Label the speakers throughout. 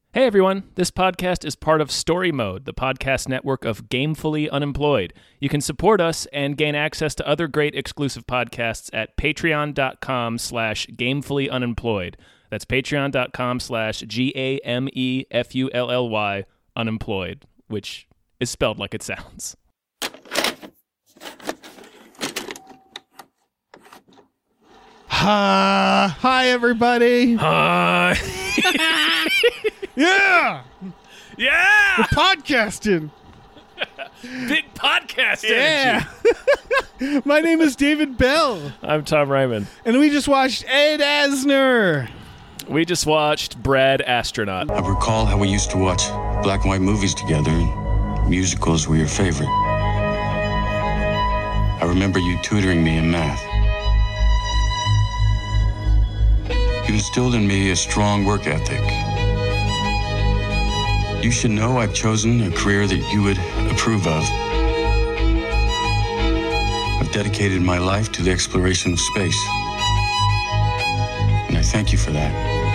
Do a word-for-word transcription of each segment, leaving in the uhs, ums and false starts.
Speaker 1: Hey everyone, this podcast is part of Story Mode, the podcast network of Gamefully Unemployed. You can support us and gain access to other great exclusive podcasts at patreon.com slash gamefully unemployed. That's patreon.com slash G-A-M-E-F-U-L-L-Y unemployed, which is spelled like it sounds.
Speaker 2: Uh, hi, everybody.
Speaker 1: Hi.
Speaker 2: Yeah.
Speaker 1: Yeah.
Speaker 2: We're podcasting.
Speaker 1: Big podcast
Speaker 2: Yeah.
Speaker 1: energy.
Speaker 2: My name is David Bell,
Speaker 1: I'm Tom Ryman.
Speaker 2: and we just watched Ed Asner.
Speaker 1: We just watched Brad Astronaut.
Speaker 3: I recall how we used to watch black and white movies together, and musicals were your favorite. I remember you tutoring me in math. You instilled in me a strong work ethic. You should know I've chosen a career that you would approve of. I've dedicated my life to the exploration of space. And I thank you for that.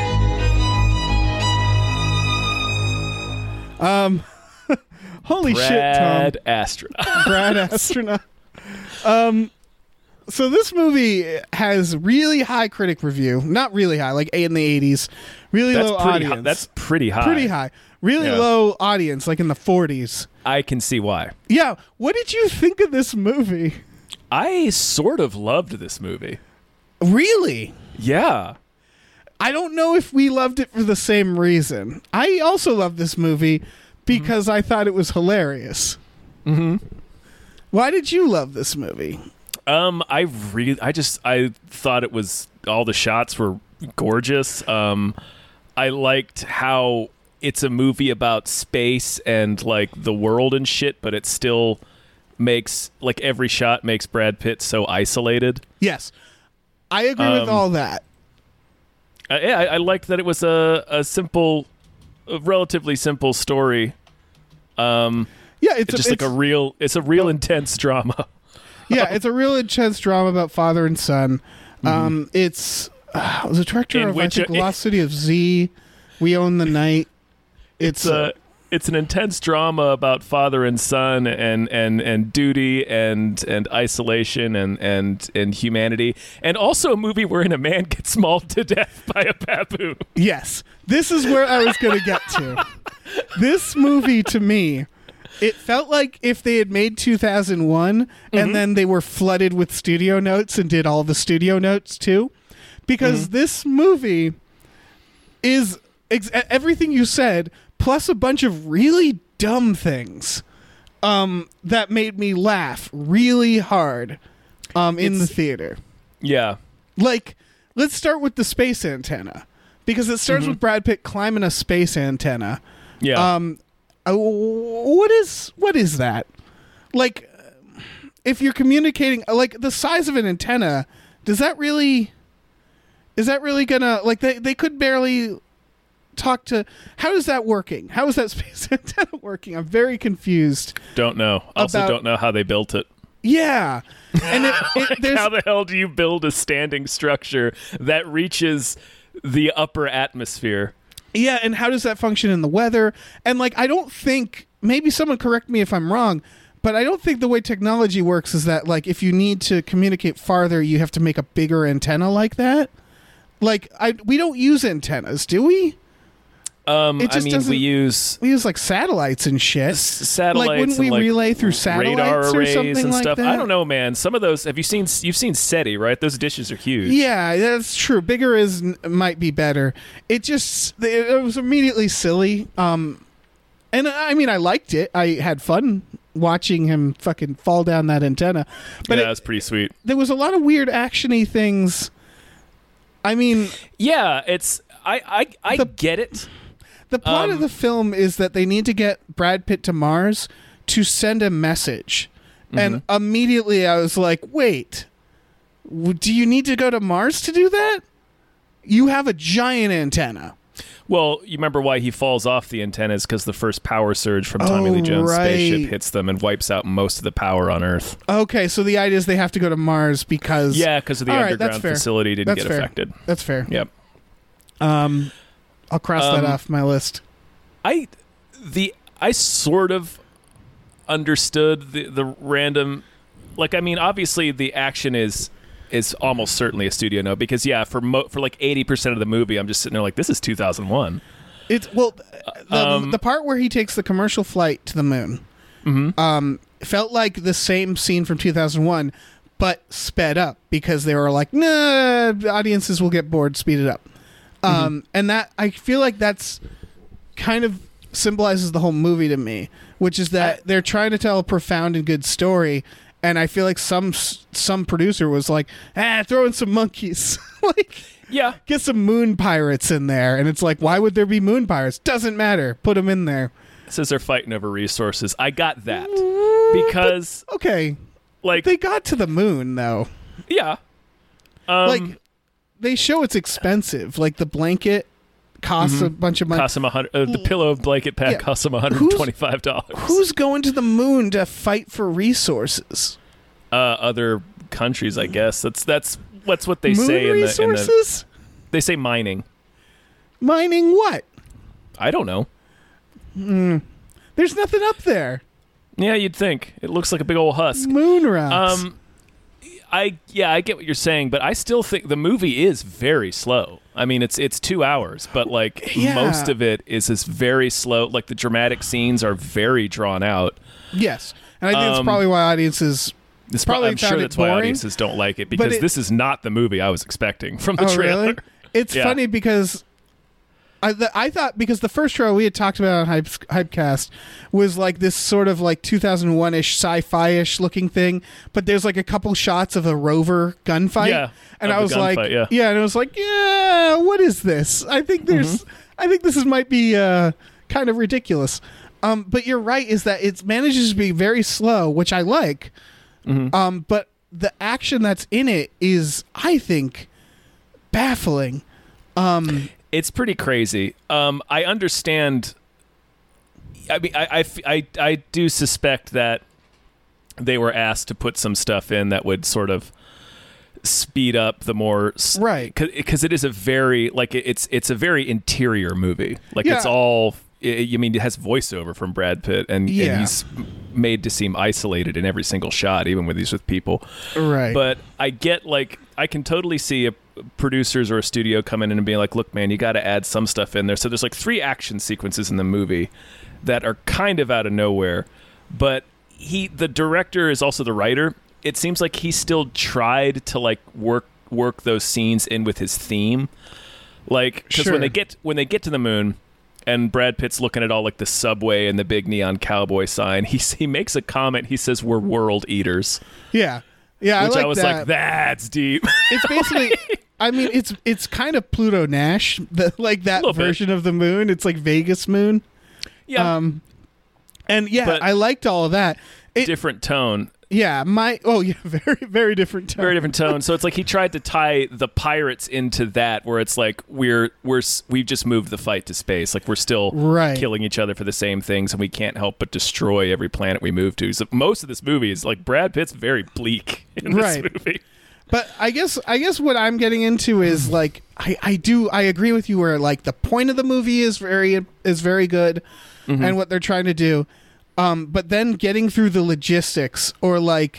Speaker 2: Um, holy
Speaker 1: Brad
Speaker 2: shit, Tom.
Speaker 1: Astronaut.
Speaker 2: Brad Astronaut. Um, so this movie has really high critic review. Not really high, like eight in the eighties. Really
Speaker 1: That's
Speaker 2: low
Speaker 1: pretty
Speaker 2: audience.
Speaker 1: high. That's pretty high.
Speaker 2: pretty high. Really
Speaker 1: Yeah.
Speaker 2: low audience, like in the forties.
Speaker 1: I can see why.
Speaker 2: Yeah. What did you think of this movie?
Speaker 1: I sort of loved this movie.
Speaker 2: Really?
Speaker 1: Yeah.
Speaker 2: I don't know if we loved it for the same reason. I also loved this movie because I thought it was hilarious.
Speaker 1: Mm-hmm.
Speaker 2: Why did you love this movie?
Speaker 1: Um, I really, I just, I thought it was, all the shots were gorgeous. Um, I liked how it's a movie about space and like the world and shit, but it still makes, like every shot makes Brad Pitt so isolated.
Speaker 2: Yes. I agree with
Speaker 1: Um,
Speaker 2: all that.
Speaker 1: Uh, yeah, I, I liked that it was a, a simple, a relatively simple story. Um,
Speaker 2: Yeah, it's,
Speaker 1: it's
Speaker 2: a,
Speaker 1: just like
Speaker 2: it's-
Speaker 1: a real, it's a real intense drama.
Speaker 2: yeah, it's a real intense drama about father and son. Um, it's uh, the director
Speaker 1: In
Speaker 2: of
Speaker 1: which
Speaker 2: I think
Speaker 1: a-
Speaker 2: Lost City of Z. We Own the Night. It's,
Speaker 1: It's a, it's an intense drama about father and son and, and, and duty and and isolation and, and and humanity, and also a movie wherein a man gets mauled to death by a baboon.
Speaker 2: yes. This is where I was going to get to. This movie, to me, it felt like if they had made two thousand one
Speaker 1: Mm-hmm.
Speaker 2: and then they were flooded with studio notes and did all the studio notes too. Because
Speaker 1: Mm-hmm.
Speaker 2: this movie is ex- everything you said, plus a bunch of really dumb things um, that made me laugh really hard um, in
Speaker 1: It's-
Speaker 2: the theater.
Speaker 1: Yeah,
Speaker 2: Like, let's start with the space antenna. Because it starts with Brad Pitt climbing a space antenna.
Speaker 1: yeah.
Speaker 2: Um, uh, what is what is that? Like, uh, if you're communicating, like the size of an antenna, does that really? Is that really gonna like they they could barely talk to? How is that working? How is that space antenna working? I'm very confused.
Speaker 1: Don't know. Also,
Speaker 2: about-
Speaker 1: don't know how they built it.
Speaker 2: Yeah, and it, it, there's
Speaker 1: How the hell do you build a standing structure that reaches the upper atmosphere?
Speaker 2: Yeah, and how does that function in the weather? And like, I don't think, maybe someone correct me if I'm wrong, but I don't think the way technology works is that like if you need to communicate farther, you have to make a bigger antenna like that. Like, I we don't use antennas, do we?
Speaker 1: Um,
Speaker 2: It
Speaker 1: I
Speaker 2: just
Speaker 1: mean,
Speaker 2: doesn't-
Speaker 1: we use
Speaker 2: We use like satellites and shit.
Speaker 1: s- satellites
Speaker 2: Like, wouldn't
Speaker 1: and,
Speaker 2: we
Speaker 1: like,
Speaker 2: relay through satellites
Speaker 1: radar
Speaker 2: or
Speaker 1: arrays
Speaker 2: something
Speaker 1: and
Speaker 2: like
Speaker 1: stuff.
Speaker 2: that?
Speaker 1: I don't know, man. Some of those, have you seen? You've seen SETI, right? Those dishes are huge.
Speaker 2: Yeah, that's true. Bigger is might be better. It just it, it was immediately silly. Um, and I mean, I liked it. I had fun watching him fucking fall down that antenna. But
Speaker 1: yeah,
Speaker 2: it-
Speaker 1: that's pretty sweet.
Speaker 2: there was a lot of weird actiony things. I mean,
Speaker 1: Yeah, it's I I, I
Speaker 2: The-
Speaker 1: get it.
Speaker 2: the plot
Speaker 1: Um,
Speaker 2: of the film is that they need to get Brad Pitt to Mars to send a message. And
Speaker 1: Mm-hmm.
Speaker 2: immediately I was like, wait, w- do you need to go to Mars to do that? You have a giant antenna.
Speaker 1: Well, you remember why he falls off the antennas because the first power surge from Tommy
Speaker 2: Oh,
Speaker 1: Lee Jones'
Speaker 2: right.
Speaker 1: spaceship hits them and wipes out most of the power on Earth.
Speaker 2: Okay, so the idea is they have to go to Mars because
Speaker 1: Yeah, because of the
Speaker 2: All right, that's
Speaker 1: underground
Speaker 2: fair.
Speaker 1: facility didn't
Speaker 2: That's
Speaker 1: get
Speaker 2: fair.
Speaker 1: affected.
Speaker 2: That's fair.
Speaker 1: Yep.
Speaker 2: Um, I'll cross that
Speaker 1: Um,
Speaker 2: off my list.
Speaker 1: I the I sort of understood the the random, like I mean obviously the action is is almost certainly a studio note because yeah for mo- for like eighty percent of the movie I'm just sitting there like this is two thousand one.
Speaker 2: It's well the,
Speaker 1: Um,
Speaker 2: the part where he takes the commercial flight to the moon
Speaker 1: Mm-hmm.
Speaker 2: um felt like the same scene from two thousand one but sped up because they were like, nah, audiences will get bored, speed it up.
Speaker 1: Mm-hmm.
Speaker 2: Um and that I feel like that's kind of symbolizes the whole movie to me, which is that
Speaker 1: I,
Speaker 2: they're trying to tell a profound and good story, and I feel like some some producer was like, ah, throw in some monkeys. Like,
Speaker 1: yeah.
Speaker 2: get some moon pirates in there, and it's like, why would there be moon pirates? Doesn't matter, put them in there.
Speaker 1: Says they're fighting over resources. I got that because
Speaker 2: But, okay,
Speaker 1: like
Speaker 2: they got to the moon though.
Speaker 1: yeah, um,
Speaker 2: Like they show it's expensive. Like the blanket costs
Speaker 1: Mm-hmm.
Speaker 2: a bunch of money.
Speaker 1: cost them a hundred. Uh, the pillow blanket pack
Speaker 2: Yeah.
Speaker 1: cost them one hundred twenty-five dollars.
Speaker 2: Who's going to the moon to fight for resources?
Speaker 1: uh, other countries? I guess that's that's that's what they
Speaker 2: moon
Speaker 1: say in the, in the.
Speaker 2: resources?
Speaker 1: They say mining.
Speaker 2: Mining what?
Speaker 1: I don't know.
Speaker 2: There's nothing up there.
Speaker 1: Yeah, you'd think it looks like a big old husk.
Speaker 2: Moon rocks.
Speaker 1: Um, I yeah, I get what you're saying, but I still think the movie is very slow. I mean, it's it's two hours, but like
Speaker 2: Yeah.
Speaker 1: most of it is this very slow. Like the dramatic scenes are very drawn out.
Speaker 2: Yes, and I think that's
Speaker 1: um,
Speaker 2: probably why audiences.
Speaker 1: This
Speaker 2: Probably
Speaker 1: I'm
Speaker 2: found
Speaker 1: sure
Speaker 2: it
Speaker 1: that's why
Speaker 2: boring,
Speaker 1: audiences don't like it because
Speaker 2: it-
Speaker 1: this is not the movie I was expecting from the
Speaker 2: Oh,
Speaker 1: trailer.
Speaker 2: really? It's
Speaker 1: Yeah.
Speaker 2: funny because I th- I thought because the first trailer we had talked about on Hype, Hypecast was like this sort of like two thousand one ish sci-fi-ish looking thing, but there's like a couple shots of a rover gunfight.
Speaker 1: Yeah,
Speaker 2: and
Speaker 1: of
Speaker 2: I
Speaker 1: the
Speaker 2: was like,
Speaker 1: gunfight, yeah.
Speaker 2: and I was like, yeah, what is this? I think there's,
Speaker 1: Mm-hmm.
Speaker 2: I think this is might be uh, kind of ridiculous. Um, but you're right, is that it manages to be very slow, which I like.
Speaker 1: Mm-hmm.
Speaker 2: Um, but the action that's in it is, I think, baffling. Um,
Speaker 1: It's pretty crazy. Um, I understand. I mean, I, I, I, I do suspect that they were asked to put some stuff in that would sort of speed up the more s-
Speaker 2: Right.
Speaker 1: because it is a very like it- it's it's a very interior movie. Like it's
Speaker 2: Yeah.
Speaker 1: all. I you mean it has voiceover from Brad Pitt, and,
Speaker 2: Yeah.
Speaker 1: and he's made to seem isolated in every single shot, even when he's with people.
Speaker 2: right.
Speaker 1: But I get like I can totally see a producers or a studio coming in and being like, "Look, man, you got to add some stuff in there." So there's like three action sequences in the movie that are kind of out of nowhere, but he, the director, is also the writer. It seems like he still tried to like work work those scenes in with his theme, like because
Speaker 2: Sure.
Speaker 1: when they get when they get to the moon. And Brad Pitt's looking at all like the subway and the big neon cowboy sign. He he makes a comment. He says, "We're world eaters,"
Speaker 2: yeah, yeah,
Speaker 1: which
Speaker 2: I, like
Speaker 1: I was
Speaker 2: that.
Speaker 1: like, "That's deep."
Speaker 2: It's basically, I mean, it's it's kind of Pluto Nash, the, like that
Speaker 1: Little bit.
Speaker 2: version of the moon. It's like Vegas moon.
Speaker 1: yeah,
Speaker 2: Um, and yeah,
Speaker 1: But-
Speaker 2: I liked all of that. It,
Speaker 1: different tone,
Speaker 2: yeah, my oh yeah, very very different tone.
Speaker 1: very different tone. So it's like he tried to tie the pirates into that, where it's like we're we're s- we've just moved the fight to space. Like we're still
Speaker 2: Right.
Speaker 1: killing each other for the same things, and we can't help but destroy every planet we move to. So most of this movie is like Brad Pitt's very bleak in this
Speaker 2: Right.
Speaker 1: movie.
Speaker 2: But I guess I guess what I'm getting into is like I, I do I agree with you where like the point of the movie is very is very good and what they're trying to do, um, but then getting through the logistics or like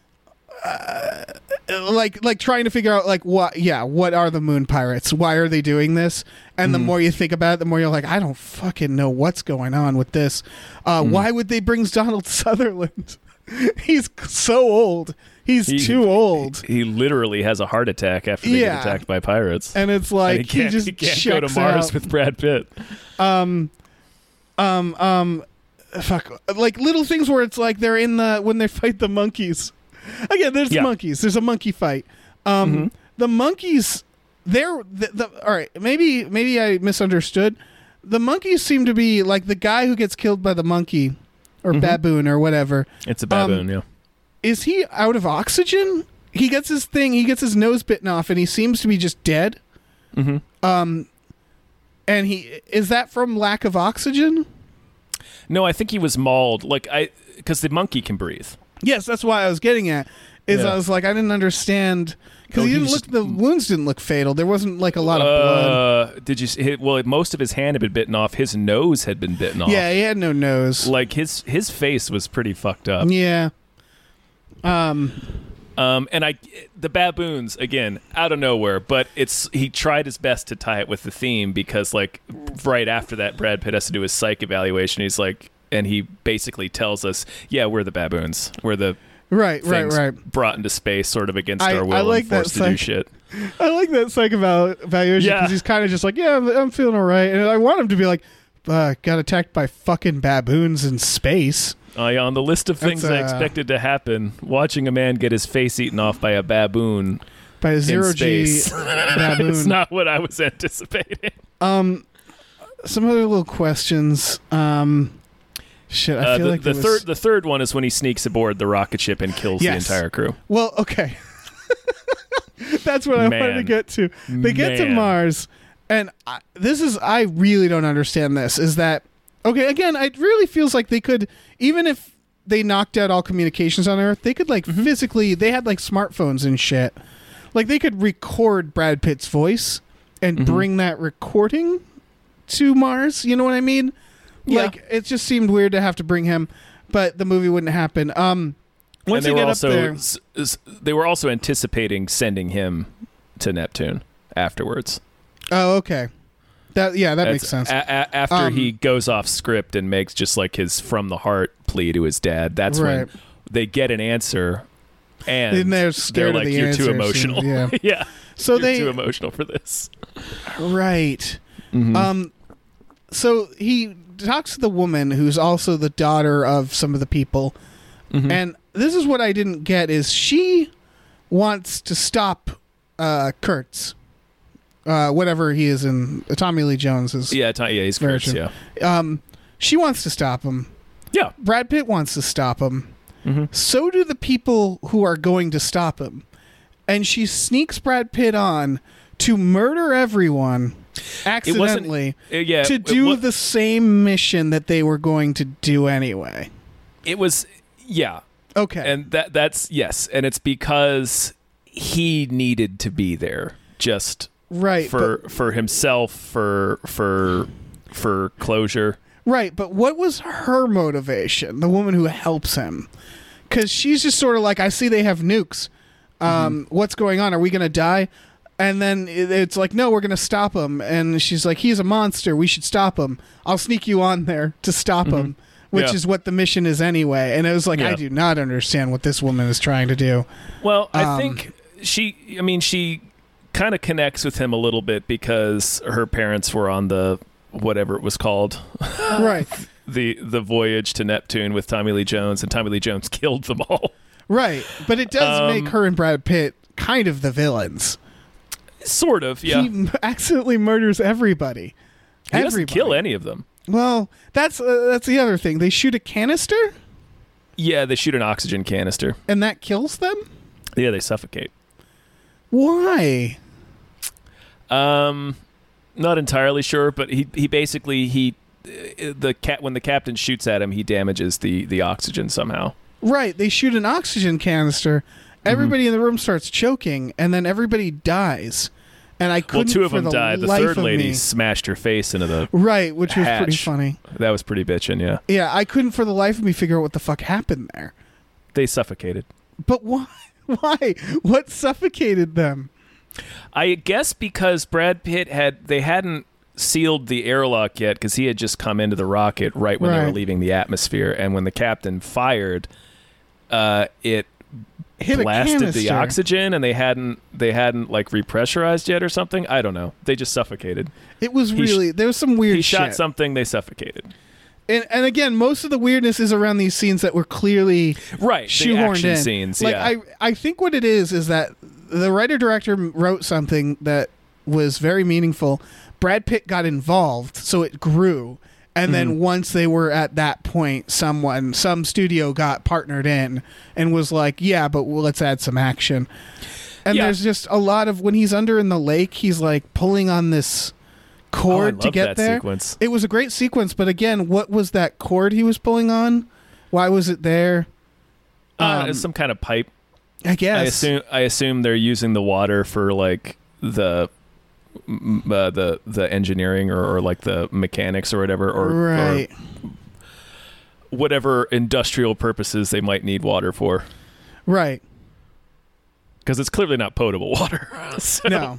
Speaker 2: uh, like like trying to figure out like what yeah what are the moon pirates, why are they doing this, and the more you think about it the more you're like I don't fucking know what's going on with this. Uh, why would they bring Donald Sutherland? He's so old. He's
Speaker 1: He-
Speaker 2: too old.
Speaker 1: He literally has a heart attack after they
Speaker 2: Yeah.
Speaker 1: get attacked by pirates.
Speaker 2: And it's like
Speaker 1: And he can't,
Speaker 2: just
Speaker 1: he can't go to
Speaker 2: checks
Speaker 1: Mars
Speaker 2: out.
Speaker 1: with Brad Pitt.
Speaker 2: um um um fuck like little things where it's like they're in the when they fight the monkeys. Again, there's
Speaker 1: Yeah.
Speaker 2: monkeys. There's a monkey fight. Um
Speaker 1: Mhm.
Speaker 2: the monkeys they're the, the all right, maybe maybe I misunderstood. The monkeys seem to be like the guy who gets killed by the monkey or
Speaker 1: Mhm.
Speaker 2: baboon or whatever.
Speaker 1: It's a baboon,
Speaker 2: Um,
Speaker 1: yeah.
Speaker 2: Is he out of oxygen? He gets his thing, he gets his nose bitten off and he seems to be just dead.
Speaker 1: Mm-hmm.
Speaker 2: Um and he is that from lack of oxygen?
Speaker 1: No, I think he was mauled. Like I, because the monkey can breathe.
Speaker 2: Yes, that's why I was getting at Is
Speaker 1: Yeah.
Speaker 2: I was like, I didn't understand because
Speaker 1: Oh,
Speaker 2: he
Speaker 1: he
Speaker 2: didn't
Speaker 1: was
Speaker 2: look. The wounds didn't look fatal. There wasn't like a lot of blood.
Speaker 1: Uh, did you see? Well, most of his hand had been bitten off. His nose had been bitten off.
Speaker 2: Yeah, he had no nose.
Speaker 1: Like his his face was pretty fucked up.
Speaker 2: Yeah. Um.
Speaker 1: Um, and I, the baboons again out of nowhere, but it's he tried his best to tie it with the theme because like right after that, Brad Pitt has to do his psych evaluation. He's like, and he basically tells us, yeah, we're the baboons. We're the
Speaker 2: Right. Right.
Speaker 1: things
Speaker 2: Right.
Speaker 1: brought into space sort of against
Speaker 2: I-
Speaker 1: our will
Speaker 2: I like
Speaker 1: and
Speaker 2: that
Speaker 1: forced to do
Speaker 2: psych-
Speaker 1: shit.
Speaker 2: I like that psych eval- evaluation because
Speaker 1: Yeah.
Speaker 2: he's kind of just like, yeah, I'm, I'm feeling all right, and I want him to be like, uh, got attacked by fucking baboons in space.
Speaker 1: Uh, yeah, on the list of things
Speaker 2: That's,
Speaker 1: I
Speaker 2: uh,
Speaker 1: expected to happen, watching a man get his face eaten off by a baboon
Speaker 2: By a
Speaker 1: in
Speaker 2: zero G
Speaker 1: space.
Speaker 2: baboon.
Speaker 1: It's not what I was anticipating.
Speaker 2: Um, some other little questions. Um, shit, I
Speaker 1: Uh,
Speaker 2: feel
Speaker 1: the
Speaker 2: like
Speaker 1: the
Speaker 2: there
Speaker 1: third
Speaker 2: was-
Speaker 1: the third one is when he sneaks aboard the rocket ship and kills
Speaker 2: Yes.
Speaker 1: the entire crew.
Speaker 2: Well, okay. That's what I wanted to
Speaker 1: Man.
Speaker 2: get to. They get to
Speaker 1: Man.
Speaker 2: Mars, and I, this is I really don't understand this. Is that okay? Again, it really feels like they could, even if they knocked out all communications on Earth, they could like
Speaker 1: Mm-hmm.
Speaker 2: physically. They had like smartphones and shit. Like they could record Brad Pitt's voice and
Speaker 1: Mm-hmm.
Speaker 2: bring that recording to Mars. You know what I mean?
Speaker 1: Yeah.
Speaker 2: Like it just seemed weird to have to bring him, but the movie wouldn't happen. Um, once
Speaker 1: and they
Speaker 2: they
Speaker 1: were
Speaker 2: get
Speaker 1: also
Speaker 2: up there,
Speaker 1: s- s- they were also anticipating sending him to Neptune afterwards.
Speaker 2: oh okay, that yeah that
Speaker 1: That's-
Speaker 2: makes sense.
Speaker 1: a- a- after
Speaker 2: Um,
Speaker 1: he goes off script and makes just like his from the heart plea to his dad, that's
Speaker 2: Right.
Speaker 1: when they get an answer, and
Speaker 2: And they're scared of
Speaker 1: like,
Speaker 2: the
Speaker 1: "You're too
Speaker 2: answers,
Speaker 1: emotional."
Speaker 2: yeah.
Speaker 1: yeah.
Speaker 2: So
Speaker 1: You're
Speaker 2: they
Speaker 1: too emotional for this.
Speaker 2: right.
Speaker 1: Mhm.
Speaker 2: Um, so he talks to the woman who's also the daughter of some of the people,
Speaker 1: Mhm.
Speaker 2: and this is what I didn't get: is she wants to stop uh, Kurtz, uh, whatever he is in Tommy Lee Jones's.
Speaker 1: yeah, Tom, yeah, he's Kurtz,
Speaker 2: version.
Speaker 1: yeah,
Speaker 2: Um, she wants to stop him.
Speaker 1: yeah.
Speaker 2: Brad Pitt wants to stop him.
Speaker 1: Mhm.
Speaker 2: So do the people who are going to stop him. And she sneaks Brad Pitt on to murder everyone accidentally
Speaker 1: Uh, yeah,
Speaker 2: to
Speaker 1: it
Speaker 2: do
Speaker 1: wa-
Speaker 2: the same mission that they were going to do anyway.
Speaker 1: It was, yeah,
Speaker 2: Okay.
Speaker 1: and that that's yes, and it's because he needed to be there just
Speaker 2: right.
Speaker 1: for
Speaker 2: but,
Speaker 1: for himself, for for for closure.
Speaker 2: right. But what was her motivation? The woman who helps him. Because she's just sort of like, I see they have nukes. Um,
Speaker 1: Mm-hmm.
Speaker 2: What's going on? Are we going to die? And then it- it's like, no, we're going to stop him. And she's like, he's a monster. We should stop him. I'll sneak you on there to stop him, which
Speaker 1: Yeah.
Speaker 2: is what the mission is anyway. And it was like, I
Speaker 1: Yeah.
Speaker 2: do not understand what this woman is trying to do.
Speaker 1: Well, I
Speaker 2: Um,
Speaker 1: think she. I mean, she kind of connects with him a little bit because her parents were on the whatever it was called,
Speaker 2: right.
Speaker 1: the the voyage to Neptune with Tommy Lee Jones, and Tommy Lee Jones killed them all.
Speaker 2: Right. But it does
Speaker 1: Um,
Speaker 2: make her and Brad Pitt kind of the villains.
Speaker 1: Sort of, yeah.
Speaker 2: He m- accidentally murders everybody.
Speaker 1: He doesn't
Speaker 2: Everybody.
Speaker 1: kill any of them.
Speaker 2: Well, that's uh, that's the other thing. They shoot a canister,
Speaker 1: Yeah, they shoot an oxygen canister.
Speaker 2: and that kills them.
Speaker 1: Yeah, they suffocate.
Speaker 2: Why?
Speaker 1: Um, not entirely sure, but he he basically he uh, the cat when the captain shoots at him, he damages the the oxygen somehow.
Speaker 2: Right. They shoot an oxygen canister. Everybody in the room starts choking, and then everybody dies. And I
Speaker 1: Well,
Speaker 2: couldn't.
Speaker 1: two of
Speaker 2: for
Speaker 1: them
Speaker 2: the
Speaker 1: died. The
Speaker 2: life
Speaker 1: third
Speaker 2: of
Speaker 1: lady
Speaker 2: me-
Speaker 1: smashed her face into the.
Speaker 2: Right, which was pretty
Speaker 1: hatch.
Speaker 2: funny.
Speaker 1: That was pretty bitchin', yeah.
Speaker 2: Yeah, I couldn't for the life of me figure out what the fuck happened there.
Speaker 1: They suffocated.
Speaker 2: But why? Why? What suffocated them?
Speaker 1: I guess because Brad Pitt had they hadn't sealed the airlock yet because he had just come into the rocket right when they were
Speaker 2: Right.
Speaker 1: leaving the atmosphere, and when the captain fired, uh, it
Speaker 2: Hit a
Speaker 1: blasted the
Speaker 2: canister.
Speaker 1: oxygen, and they hadn't they hadn't like repressurized yet or something. I don't know. They just suffocated.
Speaker 2: It was
Speaker 1: He sh-
Speaker 2: really there was some weird
Speaker 1: He shot
Speaker 2: shit.
Speaker 1: something. They suffocated.
Speaker 2: And and again, most of the weirdness is around these scenes that were clearly
Speaker 1: Right. The
Speaker 2: shoehorned
Speaker 1: action
Speaker 2: in.
Speaker 1: scenes.
Speaker 2: Like
Speaker 1: yeah.
Speaker 2: I I think what it is is that the writer director wrote something that was very meaningful. Brad Pitt got involved, so it grew. And
Speaker 1: Mm-hmm.
Speaker 2: then once they were at that point, someone, some studio got partnered in and was like, "Yeah, but well, let's add some action." And
Speaker 1: Yeah.
Speaker 2: there's just a lot of when he's under in the lake, he's like pulling on this cord
Speaker 1: Oh, I
Speaker 2: to
Speaker 1: love
Speaker 2: get
Speaker 1: that
Speaker 2: there.
Speaker 1: sequence.
Speaker 2: It was a great sequence, but again, what was that cord he was pulling on? Why was it there?
Speaker 1: Uh,
Speaker 2: Um,
Speaker 1: some kind of pipe.
Speaker 2: I guess.
Speaker 1: I assume I assume they're using the water for like the m- uh, the the engineering or, or like the mechanics or whatever, or,
Speaker 2: right.
Speaker 1: or whatever industrial purposes they might need water for.
Speaker 2: Right.
Speaker 1: Because it's clearly not potable water. So,
Speaker 2: no.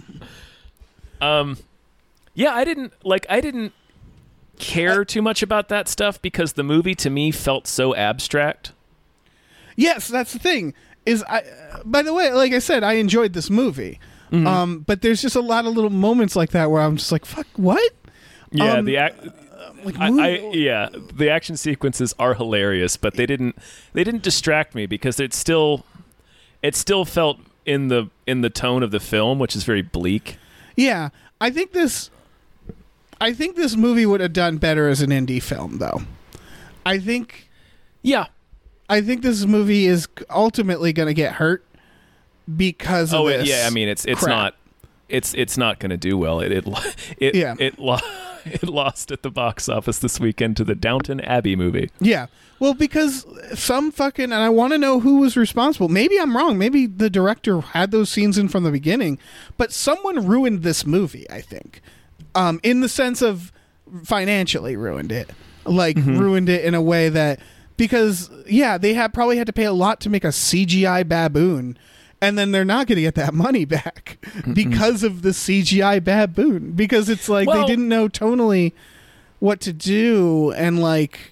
Speaker 1: Um, yeah, I didn't like. I didn't care too much about that stuff because the movie to me felt so abstract.
Speaker 2: Yes, that's the thing. Is I. Uh, by the way, like I said, I enjoyed this movie. Mm-hmm. Um, but there's just a lot of little moments like that where I'm just like, "Fuck, what?"
Speaker 1: Yeah,
Speaker 2: um,
Speaker 1: the act.
Speaker 2: Like,
Speaker 1: I, I yeah, the action sequences are hilarious, but they didn't. They didn't distract me because it still. It still felt in the in the tone of the film, which is very bleak.
Speaker 2: Yeah, I think this. I think this movie would have done better as an indie film, though. I think.
Speaker 1: Yeah.
Speaker 2: I think this movie is ultimately going to get hurt because of
Speaker 1: oh,
Speaker 2: this.
Speaker 1: yeah. I mean, it's it's
Speaker 2: crap.
Speaker 1: not. It's it's not going to do well. It it it
Speaker 2: Yeah.
Speaker 1: it, lo- it lost at the box office this weekend to the Downton Abbey movie.
Speaker 2: Yeah. Well, because some fucking, and I want to know who was responsible. Maybe I'm wrong. Maybe the director had those scenes in from the beginning, but someone ruined this movie, I think. Um, in the sense of financially ruined it. Like, mm-hmm. ruined it in a way that, because, yeah, they had probably had to pay a lot to make a C G I baboon, and then they're not going to get that money back mm-hmm. because of the C G I baboon. Because it's like
Speaker 1: well,
Speaker 2: they didn't know tonally what to do, and like,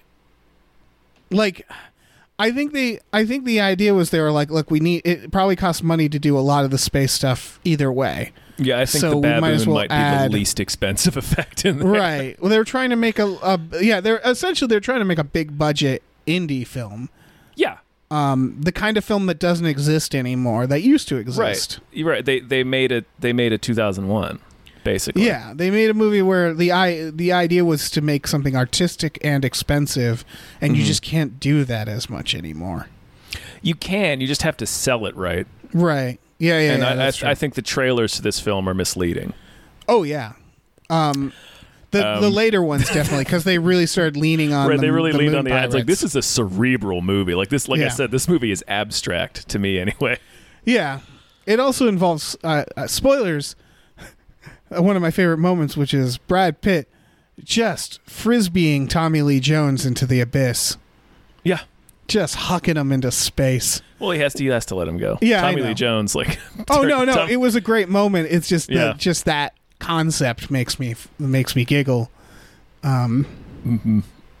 Speaker 2: like, I think they, I think the idea was they were like, look, we need, it probably costs money to do a lot of the space stuff either way.
Speaker 1: Yeah, I think
Speaker 2: so
Speaker 1: the baboon
Speaker 2: might, as well
Speaker 1: might
Speaker 2: add,
Speaker 1: be the least expensive effect in there.
Speaker 2: Right. Well, they're trying to make a, a, yeah, they're essentially, they're trying to make a big budget indie film.
Speaker 1: Yeah.
Speaker 2: Um, the kind of film that doesn't exist anymore, that used to exist.
Speaker 1: Right. You're right. They they made it. They made a two thousand one, basically.
Speaker 2: Yeah, they made a movie where the i the idea was to make something artistic and expensive, and mm-hmm. you just can't do that as much anymore.
Speaker 1: You can. You just have to sell it right.
Speaker 2: Right. Yeah. Yeah.
Speaker 1: And
Speaker 2: yeah,
Speaker 1: I,
Speaker 2: that's
Speaker 1: I, I think the trailers to this film are misleading.
Speaker 2: Oh yeah. Um. The,
Speaker 1: Um,
Speaker 2: the later ones definitely, because they really started leaning on.
Speaker 1: Right,
Speaker 2: the,
Speaker 1: they really
Speaker 2: the
Speaker 1: leaned
Speaker 2: moon
Speaker 1: on the ads.
Speaker 2: pirates.
Speaker 1: Like, this is a cerebral movie. Like this, like
Speaker 2: Yeah.
Speaker 1: I said, this movie is abstract to me anyway.
Speaker 2: Yeah, it also involves uh, uh, spoilers. One of my favorite moments, which is Brad Pitt just frisbeeing Tommy Lee Jones into the abyss,
Speaker 1: Yeah.
Speaker 2: just hucking him into space.
Speaker 1: Well, he has to. He has to let him go.
Speaker 2: Yeah, I
Speaker 1: Tommy
Speaker 2: know.
Speaker 1: Lee Jones. Like.
Speaker 2: Oh no, no,
Speaker 1: Tom-
Speaker 2: it was a great moment. It's just
Speaker 1: Yeah.
Speaker 2: that, just that concept makes me makes me giggle. Um,
Speaker 1: mm-hmm.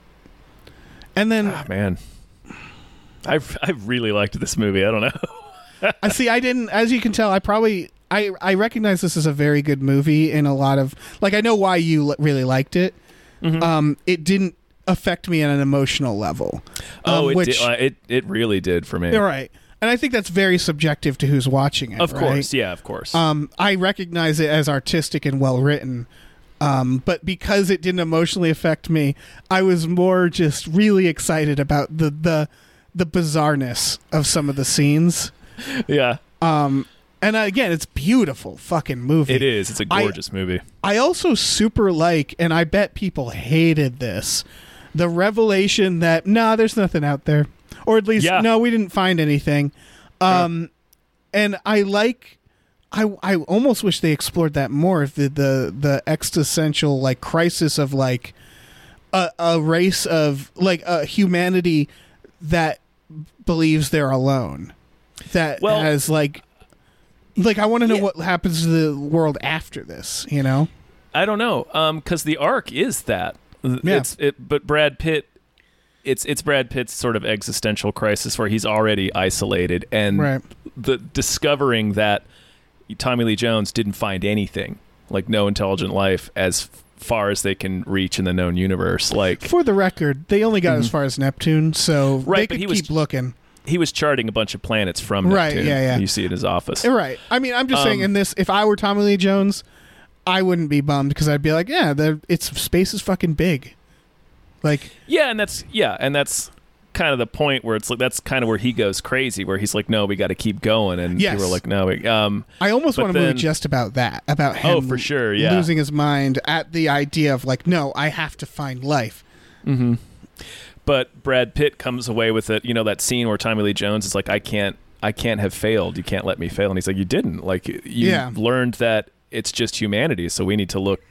Speaker 2: and then
Speaker 1: ah, man, I I really liked this movie. I don't know.
Speaker 2: I see. I didn't, as you can tell, I probably I I recognize this as a very good movie in a lot of, like, I know why you li- really liked it.
Speaker 1: Mm-hmm.
Speaker 2: Um, it didn't affect me on an emotional level.
Speaker 1: Oh,
Speaker 2: um,
Speaker 1: it
Speaker 2: which,
Speaker 1: did, uh, it it really did for me.
Speaker 2: You're right. And I think that's very subjective to who's watching it.
Speaker 1: Of
Speaker 2: right?
Speaker 1: course, yeah, of course.
Speaker 2: Um, I recognize it as artistic and well written. Um, but because it didn't emotionally affect me, I was more just really excited about the the the bizarreness of some of the scenes.
Speaker 1: Yeah.
Speaker 2: Um, and uh, again, it's beautiful fucking movie.
Speaker 1: It is. It's a gorgeous
Speaker 2: I,
Speaker 1: movie.
Speaker 2: I also super like, and I bet people hated this, the revelation that, nah, there's nothing out there. Or at least,
Speaker 1: Yeah.
Speaker 2: no, we didn't find anything. Um, yeah. And I like... I, I almost wish they explored that more. If the, the the existential like crisis of like a, a race of like a humanity that believes they're alone, that
Speaker 1: Well,
Speaker 2: has like like I want to know
Speaker 1: yeah.
Speaker 2: what happens to the world after this. You know,
Speaker 1: I don't know, um, because the arc is that.
Speaker 2: Yeah.
Speaker 1: It's it, but Brad Pitt. It's it's Brad Pitt's sort of existential crisis where he's already isolated, and
Speaker 2: Right.
Speaker 1: the discovering that Tommy Lee Jones didn't find anything, like no intelligent life as far as they can reach in the known universe. Like,
Speaker 2: for the record, they only got
Speaker 1: Mhm.
Speaker 2: as far as Neptune, so
Speaker 1: Right,
Speaker 2: they
Speaker 1: but
Speaker 2: could
Speaker 1: he was-
Speaker 2: keep looking.
Speaker 1: he was charting a bunch of planets from
Speaker 2: Right,
Speaker 1: Neptune.
Speaker 2: yeah, yeah.
Speaker 1: You see it in his office.
Speaker 2: Right. I mean, I'm just
Speaker 1: Um,
Speaker 2: saying. In this, if I were Tommy Lee Jones, I wouldn't be bummed because I'd be like, yeah, the- it's space is fucking big. Like,
Speaker 1: Yeah, and that's yeah, and that's kind of the point where it's like that's kind of where he goes crazy, where he's like, no, we got to keep going, and
Speaker 2: Yes.
Speaker 1: people are like, no, we, um,
Speaker 2: I almost
Speaker 1: But
Speaker 2: want a movie
Speaker 1: then-
Speaker 2: just about that, about him
Speaker 1: oh, for sure, yeah.
Speaker 2: losing his mind at the idea of like, no, I have to find life.
Speaker 1: Mm-hmm. But Brad Pitt comes away with it. You know that scene where Tommy Lee Jones is like, I can't, I can't have failed. You can't let me fail. And he's like, you didn't. Like, you
Speaker 2: Yeah.
Speaker 1: learned that it's just humanity, so we need to look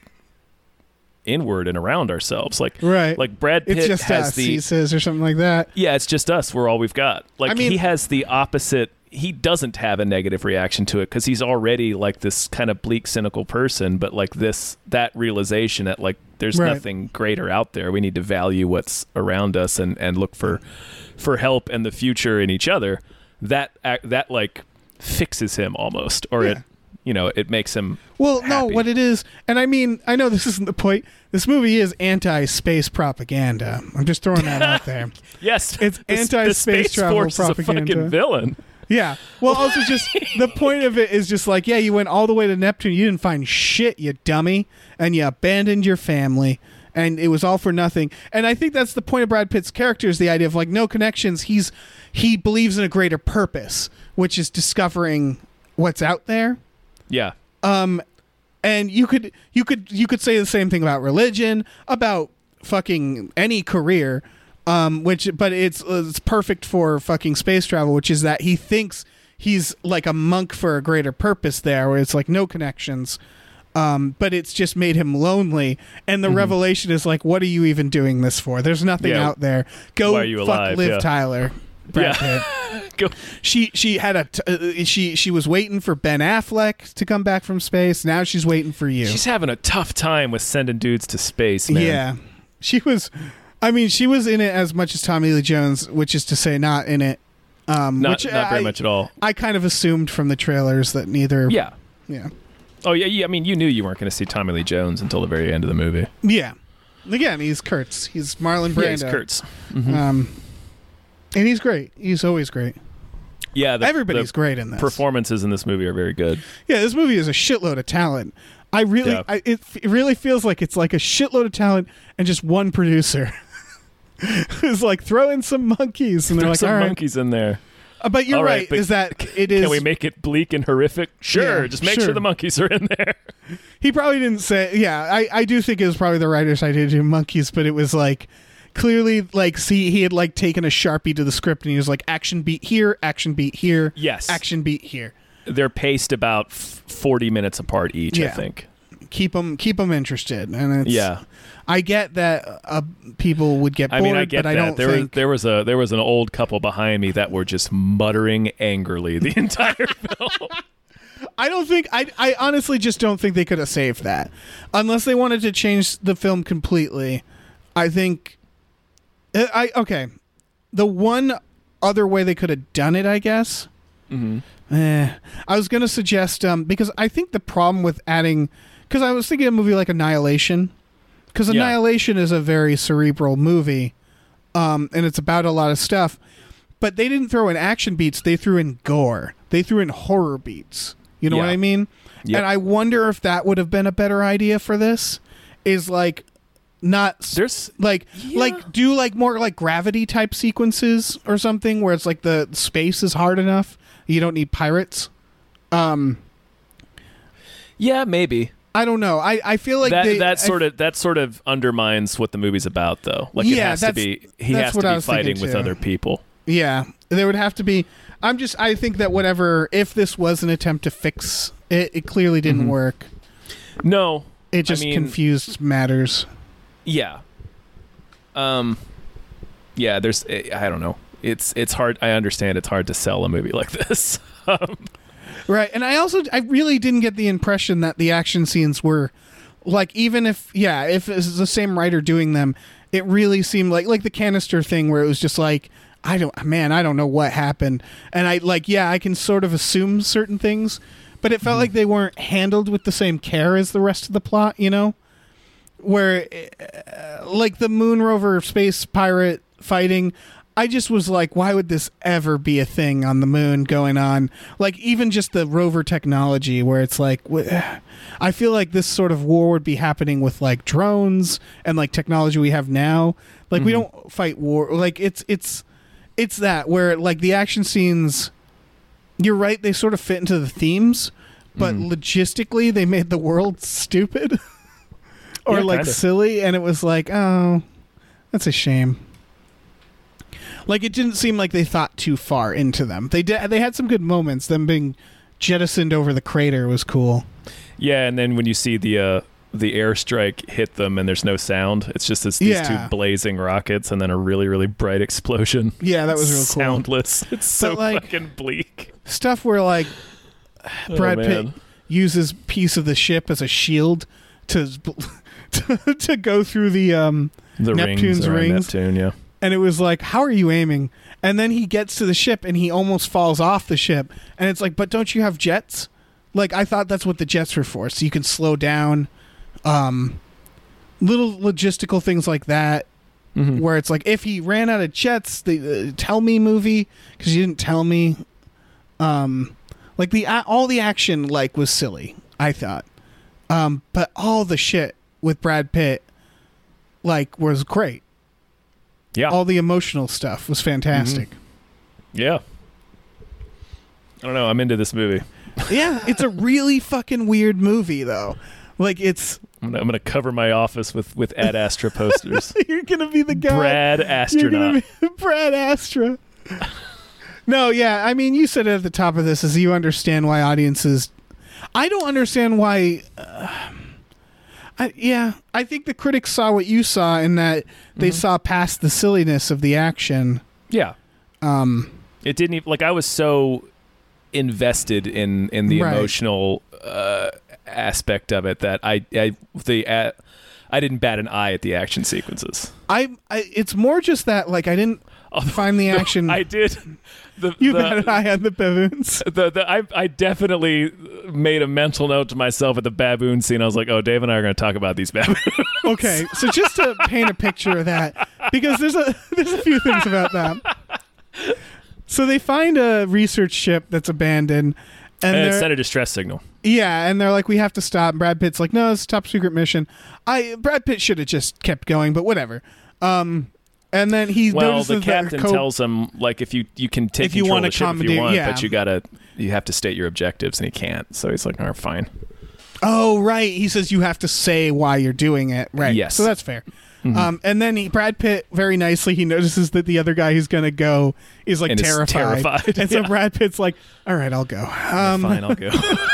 Speaker 1: inward and around ourselves. Like,
Speaker 2: Right.
Speaker 1: like Brad Pitt
Speaker 2: It's just
Speaker 1: has
Speaker 2: us,
Speaker 1: the
Speaker 2: he says, or something like that.
Speaker 1: yeah, it's just us. We're all we've got. Like,
Speaker 2: I mean-
Speaker 1: he has the opposite. He doesn't have a negative reaction to it because he's already like this kind of bleak, cynical person. But like this, that realization that like there's
Speaker 2: Right.
Speaker 1: nothing greater out there. We need to value what's around us and, and look for for help and the future in each other. That act- that like fixes him almost, or
Speaker 2: Yeah.
Speaker 1: it you know it makes him.
Speaker 2: Well, no,
Speaker 1: happy.
Speaker 2: what it is, and I mean, I know this isn't the point. This movie is anti-space propaganda. I'm just throwing that out there.
Speaker 1: Yes,
Speaker 2: It's
Speaker 1: the- the
Speaker 2: anti-space
Speaker 1: Space
Speaker 2: travel
Speaker 1: Force is a
Speaker 2: propaganda.
Speaker 1: fucking villain.
Speaker 2: Yeah. Well, also just the point of it is just like, yeah, you went all the way to Neptune. You didn't find shit, you dummy, and you abandoned your family, and it was all for nothing. And I think that's the point of Brad Pitt's character is the idea of like no connections. He's he believes in a greater purpose, which is discovering what's out there.
Speaker 1: Yeah.
Speaker 2: And you could you could you could say the same thing about religion, about fucking any career, um, which but it's it's perfect for fucking space travel, which is that he thinks he's like a monk for a greater purpose there, where it's like no connections, um, but it's just made him lonely. And the revelation is like, what are you even doing this for? There's nothing
Speaker 1: Yeah.
Speaker 2: out there. Go
Speaker 1: Why are you
Speaker 2: fuck
Speaker 1: alive?
Speaker 2: Liv
Speaker 1: Yeah.
Speaker 2: Tyler. Brad
Speaker 1: Yeah.
Speaker 2: Pitt.
Speaker 1: Go.
Speaker 2: She she had a t- uh, she she was waiting for Ben Affleck to come back from space. Now she's waiting for you.
Speaker 1: She's having a tough time with sending dudes to space, man.
Speaker 2: Yeah, she was. I mean, she was in it as much as Tommy Lee Jones, which is to say, not in it. Um,
Speaker 1: Not,
Speaker 2: which
Speaker 1: not very
Speaker 2: I,
Speaker 1: much at all.
Speaker 2: I kind of assumed from the trailers that neither.
Speaker 1: Yeah.
Speaker 2: Yeah.
Speaker 1: Oh, yeah, yeah. I mean, you knew you weren't going to see Tommy Lee Jones until the very end of the movie.
Speaker 2: Yeah. Again, he's Kurtz. He's Marlon Brando.
Speaker 1: Yeah, he's Kurtz.
Speaker 2: Um, and he's great. He's always great.
Speaker 1: Yeah, the,
Speaker 2: Everybody's
Speaker 1: the
Speaker 2: great in this.
Speaker 1: performances in this movie are very good.
Speaker 2: Yeah, this movie is a shitload of talent. I really,
Speaker 1: Yeah.
Speaker 2: I, it, it really feels like it's like a shitload of talent and just one producer who's like throw in some monkeys, and they're
Speaker 1: There's
Speaker 2: like,
Speaker 1: some
Speaker 2: all right.
Speaker 1: monkeys in there.
Speaker 2: Uh, but you're
Speaker 1: All right,
Speaker 2: right.
Speaker 1: but
Speaker 2: Is that it is?
Speaker 1: Can we make it bleak and horrific? Sure.
Speaker 2: Yeah,
Speaker 1: just make
Speaker 2: sure.
Speaker 1: sure the monkeys are in there.
Speaker 2: He probably didn't say. Yeah, I, I do think it was probably the writer's idea to do monkeys, but it was like clearly like see he had like taken a Sharpie to the script and he was like action beat here, action beat here,
Speaker 1: Yes.
Speaker 2: action beat here.
Speaker 1: They're paced about f- forty minutes apart each, I
Speaker 2: Yeah.
Speaker 1: think.
Speaker 2: Keep them keep them interested, and it's
Speaker 1: Yeah.
Speaker 2: I get that uh, people would get
Speaker 1: I
Speaker 2: bored,
Speaker 1: mean, I get
Speaker 2: but
Speaker 1: that.
Speaker 2: I don't
Speaker 1: there
Speaker 2: think
Speaker 1: was there was a there was an old couple behind me that were just muttering angrily the entire film.
Speaker 2: I don't think I I honestly just don't think they could have saved that unless they wanted to change the film completely. I think I I- okay. The one other way they could have done it, I guess.
Speaker 1: Mm-hmm.
Speaker 2: Eh, I was gonna suggest um because I think the problem with adding because I was thinking of a movie like Annihilation because
Speaker 1: Yeah.
Speaker 2: Annihilation is a very cerebral movie, um and it's about a lot of stuff, but they didn't throw in action beats. They threw in gore. They threw in horror beats. You know
Speaker 1: Yeah.
Speaker 2: what I mean?
Speaker 1: Yep.
Speaker 2: And I wonder if that would have been a better idea for this. Is like not s-
Speaker 1: There's
Speaker 2: like
Speaker 1: Yeah.
Speaker 2: like do like more like gravity type sequences or something where it's like the space is hard enough. You don't need pirates. Um,
Speaker 1: yeah, maybe.
Speaker 2: I don't know. I, I feel like
Speaker 1: that
Speaker 2: they,
Speaker 1: that
Speaker 2: I-
Speaker 1: sort of that sort of undermines what the movie's about, though. Like it
Speaker 2: Yeah,
Speaker 1: has to
Speaker 2: that's-
Speaker 1: be he
Speaker 2: that's
Speaker 1: has
Speaker 2: what
Speaker 1: to
Speaker 2: I
Speaker 1: be
Speaker 2: was thinking,
Speaker 1: fighting with
Speaker 2: too.
Speaker 1: other people.
Speaker 2: yeah, there would have to be. I'm just. I think that whatever. If this was an attempt to fix it, it clearly didn't
Speaker 1: Mhm.
Speaker 2: work.
Speaker 1: No,
Speaker 2: It just
Speaker 1: I mean,
Speaker 2: confused matters.
Speaker 1: Yeah. Um. Yeah. There's. I don't know. It's it's hard. I understand it's hard to sell a movie like this. um,
Speaker 2: Right, and I also I really didn't get the impression that the action scenes were like even if yeah if it's the same writer doing them, it really seemed like like the canister thing where it was just like I don't man I don't know what happened, and I like yeah I can sort of assume certain things, but it felt like they weren't handled with the same care as the rest of the plot, you know, where uh, like the moon rover space pirate fighting. I just was like, why would this ever be a thing on the moon going on? Like, even just the rover technology where it's like, wh- I feel like this sort of war would be happening with like drones and like technology we have now. Like, we don't fight war. Like, it's, it's, it's that where like the action scenes, you're right, they sort of fit into the themes, but logistically they made the world stupid or
Speaker 1: Yeah,
Speaker 2: like
Speaker 1: kinda.
Speaker 2: silly. And it was like, oh, that's a shame. Like it didn't seem like they thought too far into them. They did. They had some good moments. Them being jettisoned over the crater was cool.
Speaker 1: Yeah, and then when you see the uh, the airstrike hit them and there's no sound, it's just this, these
Speaker 2: Yeah.
Speaker 1: two blazing rockets and then a really really bright explosion.
Speaker 2: Yeah, that was real cool.
Speaker 1: Soundless. It's so
Speaker 2: like-
Speaker 1: fucking bleak.
Speaker 2: Stuff where like Brad
Speaker 1: oh,
Speaker 2: Pitt
Speaker 1: man.
Speaker 2: uses piece of the ship as a shield to to, to go through the um
Speaker 1: The
Speaker 2: Neptune's
Speaker 1: rings, around
Speaker 2: rings.
Speaker 1: Neptune, yeah.
Speaker 2: and it was like, how are you aiming? And then he gets to the ship and he almost falls off the ship, and it's like, but don't you have jets? Like I thought that's what the jets were for, so you can slow down. Um, little logistical things like that,
Speaker 1: Mhm.
Speaker 2: where it's like, if he ran out of jets, the uh, tell me movie, because you didn't tell me. Um, like the a- all the action like was silly, I thought, um, but all the shit with Brad Pitt like was great.
Speaker 1: Yeah.
Speaker 2: All the emotional stuff was fantastic.
Speaker 1: Yeah. I don't know. I'm into this movie.
Speaker 2: Yeah, it's a really fucking weird movie though. Like it's
Speaker 1: I'm gonna, I'm gonna cover my office with with Ad Astra posters.
Speaker 2: you're gonna be the guy.
Speaker 1: Brad
Speaker 2: You're
Speaker 1: Astronaut.
Speaker 2: gonna be Brad Astra. No, yeah, I mean, you said it at the top of this, is you understand why audiences. I don't understand why. Uh, I, yeah, I think the critics saw what you saw in that they
Speaker 1: Mm-hmm.
Speaker 2: saw past the silliness of the action.
Speaker 1: Yeah.
Speaker 2: Um,
Speaker 1: It didn't even like I was so invested in in the
Speaker 2: Right.
Speaker 1: emotional uh, aspect of it that I I the uh, I didn't bat an eye at the action sequences.
Speaker 2: I, I, it's more just that like I didn't find the action.
Speaker 1: I did. The,
Speaker 2: you
Speaker 1: the,
Speaker 2: had an eye on the baboons.
Speaker 1: The, the, I, I definitely made a mental note to myself at the baboon scene. I was like, oh, Dave and I are going to talk about these baboons.
Speaker 2: Okay, so just to paint a picture of that, because there's a there's a few things about that. So they find a research ship that's abandoned, and,
Speaker 1: And it
Speaker 2: they're
Speaker 1: sent a distress signal.
Speaker 2: yeah, and they're like, we have to stop. And Brad Pitt's like, no, it's a top secret mission. I Brad Pitt should have just kept going, but whatever. Um, and then he
Speaker 1: Well,
Speaker 2: notices
Speaker 1: the
Speaker 2: that
Speaker 1: captain
Speaker 2: co-
Speaker 1: tells him, like, if you, you can take
Speaker 2: If you
Speaker 1: control
Speaker 2: wanna
Speaker 1: of the ship if you
Speaker 2: commandeer-
Speaker 1: want,
Speaker 2: yeah.
Speaker 1: but you got to you have to state your objectives, and he can't. So he's like, all right, fine.
Speaker 2: Oh, right. He says you have to say why you're doing it. Right.
Speaker 1: Yes.
Speaker 2: So that's fair. Um, and then he, Brad Pitt, very nicely, he notices that the other guy who's going to go is like
Speaker 1: And is
Speaker 2: terrified.
Speaker 1: terrified,
Speaker 2: And so
Speaker 1: yeah.
Speaker 2: Brad Pitt's like, all right, I'll go. Um,
Speaker 1: fine, I'll go.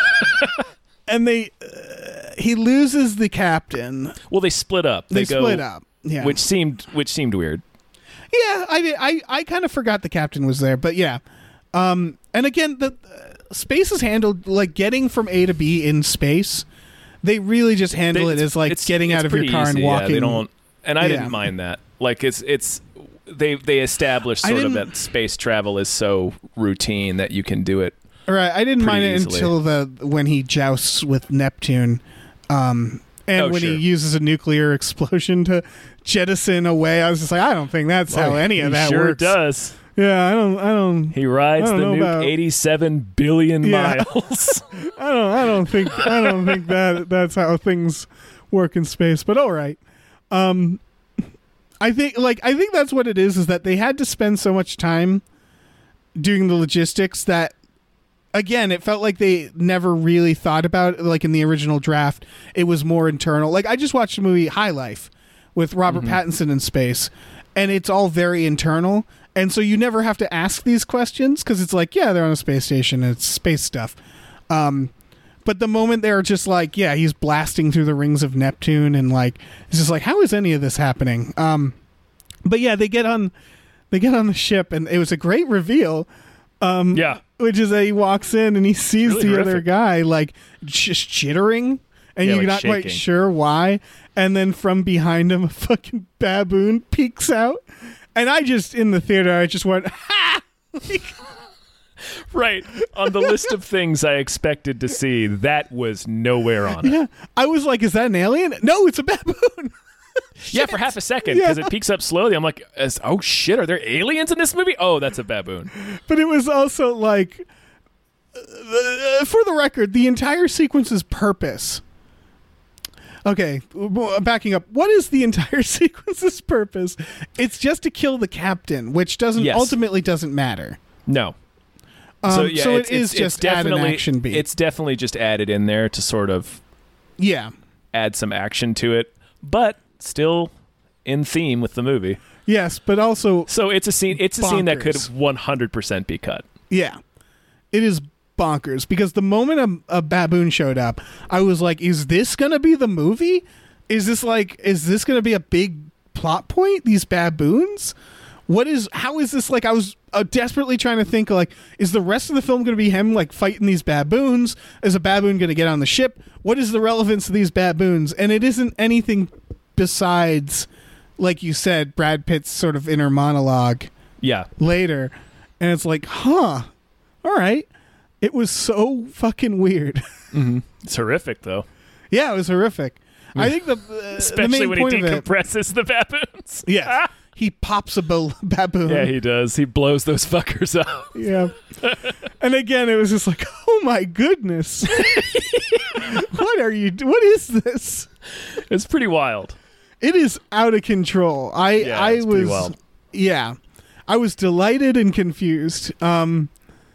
Speaker 2: and they, uh, he loses the captain.
Speaker 1: Well, they split up.
Speaker 2: They,
Speaker 1: They, go,
Speaker 2: split up. Yeah.
Speaker 1: which seemed which seemed weird.
Speaker 2: yeah, I did. I, I kind of forgot the captain was there, but yeah. Um, and again, the uh, space is handled like getting from A to B in space. They really just handle
Speaker 1: They-
Speaker 2: it as like
Speaker 1: it's-
Speaker 2: getting
Speaker 1: it's
Speaker 2: out of your
Speaker 1: pretty
Speaker 2: car and
Speaker 1: easy,
Speaker 2: walking.
Speaker 1: Yeah, they don't, and I
Speaker 2: Yeah.
Speaker 1: didn't mind that. Like it's it's they they established
Speaker 2: I
Speaker 1: sort of
Speaker 2: didn't-
Speaker 1: that space travel is so routine that you can do it.
Speaker 2: Right, I didn't mind
Speaker 1: pretty
Speaker 2: it
Speaker 1: easily.
Speaker 2: until the when he jousts with Neptune, um, and
Speaker 1: Oh,
Speaker 2: when
Speaker 1: sure.
Speaker 2: he uses a nuclear explosion to jettison away. I was just like, I don't think that's how any of
Speaker 1: He
Speaker 2: that
Speaker 1: sure
Speaker 2: works.
Speaker 1: does.
Speaker 2: Yeah, I don't, I don't,
Speaker 1: He rides
Speaker 2: I
Speaker 1: the
Speaker 2: don't know
Speaker 1: nuke
Speaker 2: about-
Speaker 1: eighty-seven billion
Speaker 2: Yeah.
Speaker 1: miles.
Speaker 2: I don't, I don't think, I don't think that that's how things work in space. But all right, um, I think, like, I think that's what it is. Is that they had to spend so much time doing the logistics that. Again, it felt like they never really thought about it. Like in the original draft, it was more internal. Like I just watched the movie High Life with Robert Pattinson in space, and it's all very internal. And so you never have to ask these questions because it's like, yeah, they're on a space station and it's space stuff. Um, but the moment they're just like, yeah, he's blasting through the rings of Neptune, and like, it's just like, how is any of this happening? Um, but yeah, they get on, they get on the ship, and it was a great reveal. Um,
Speaker 1: Yeah.
Speaker 2: Which is that he walks in and he sees
Speaker 1: Really
Speaker 2: the other
Speaker 1: horrific.
Speaker 2: guy like just jittering, and
Speaker 1: Yeah,
Speaker 2: you're
Speaker 1: like
Speaker 2: not quite
Speaker 1: shaking.
Speaker 2: sure why. And then from behind him, a fucking baboon peeks out, and I just in the theater, I just went, ha! Like,
Speaker 1: Right. On the list of things I expected to see, that was nowhere on it.
Speaker 2: yeah, I was like, is that an alien? No, it's a baboon.
Speaker 1: Yeah, for half a second, because
Speaker 2: Yeah.
Speaker 1: it peeks up slowly. I'm like, as, oh shit, are there aliens in this movie? Oh, that's a baboon.
Speaker 2: But it was also like, uh, for the record, the entire sequence's purpose. Okay, w- backing up. What is the entire sequence's purpose? It's just to kill the captain, which doesn't
Speaker 1: Yes.
Speaker 2: ultimately doesn't matter.
Speaker 1: No.
Speaker 2: Um,
Speaker 1: so yeah,
Speaker 2: so
Speaker 1: it's,
Speaker 2: it is
Speaker 1: it's, it's
Speaker 2: just add an
Speaker 1: definitely
Speaker 2: action beat.
Speaker 1: It's definitely just added in there to sort of
Speaker 2: yeah,
Speaker 1: add some action to it, but still in theme with the movie.
Speaker 2: Yes, but also
Speaker 1: So it's a scene. It's a scene that could
Speaker 2: bonkers.
Speaker 1: one hundred percent be cut.
Speaker 2: yeah, it is bonkers because the moment a, a baboon showed up, I was like, "Is this gonna be the movie? Is this like? Is this gonna be a big plot point? These baboons? What is? How is this like?" I was uh, desperately trying to think like, is the rest of the film gonna be him like fighting these baboons? Is a baboon gonna get on the ship? What is the relevance of these baboons? And it isn't anything besides, like you said, Brad Pitt's sort of inner monologue
Speaker 1: Yeah.
Speaker 2: later, and it's like, huh, all right. It was so fucking weird.
Speaker 1: It's horrific though,
Speaker 2: Yeah, it was horrific. I think the uh, the
Speaker 1: especially
Speaker 2: main
Speaker 1: when he
Speaker 2: point of it,
Speaker 1: decompresses the baboons.
Speaker 2: yeah, he pops a ba- baboon.
Speaker 1: Yeah, he does. He blows those fuckers up.
Speaker 2: Yeah. And again, it was just like, oh my goodness, what are you? What is this?
Speaker 1: It's pretty wild.
Speaker 2: It is out of control. I
Speaker 1: Yeah,
Speaker 2: I
Speaker 1: it's pretty
Speaker 2: was
Speaker 1: wild.
Speaker 2: yeah, I was delighted and confused. Um,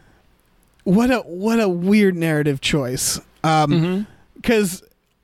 Speaker 2: what a what a weird narrative choice. Um, because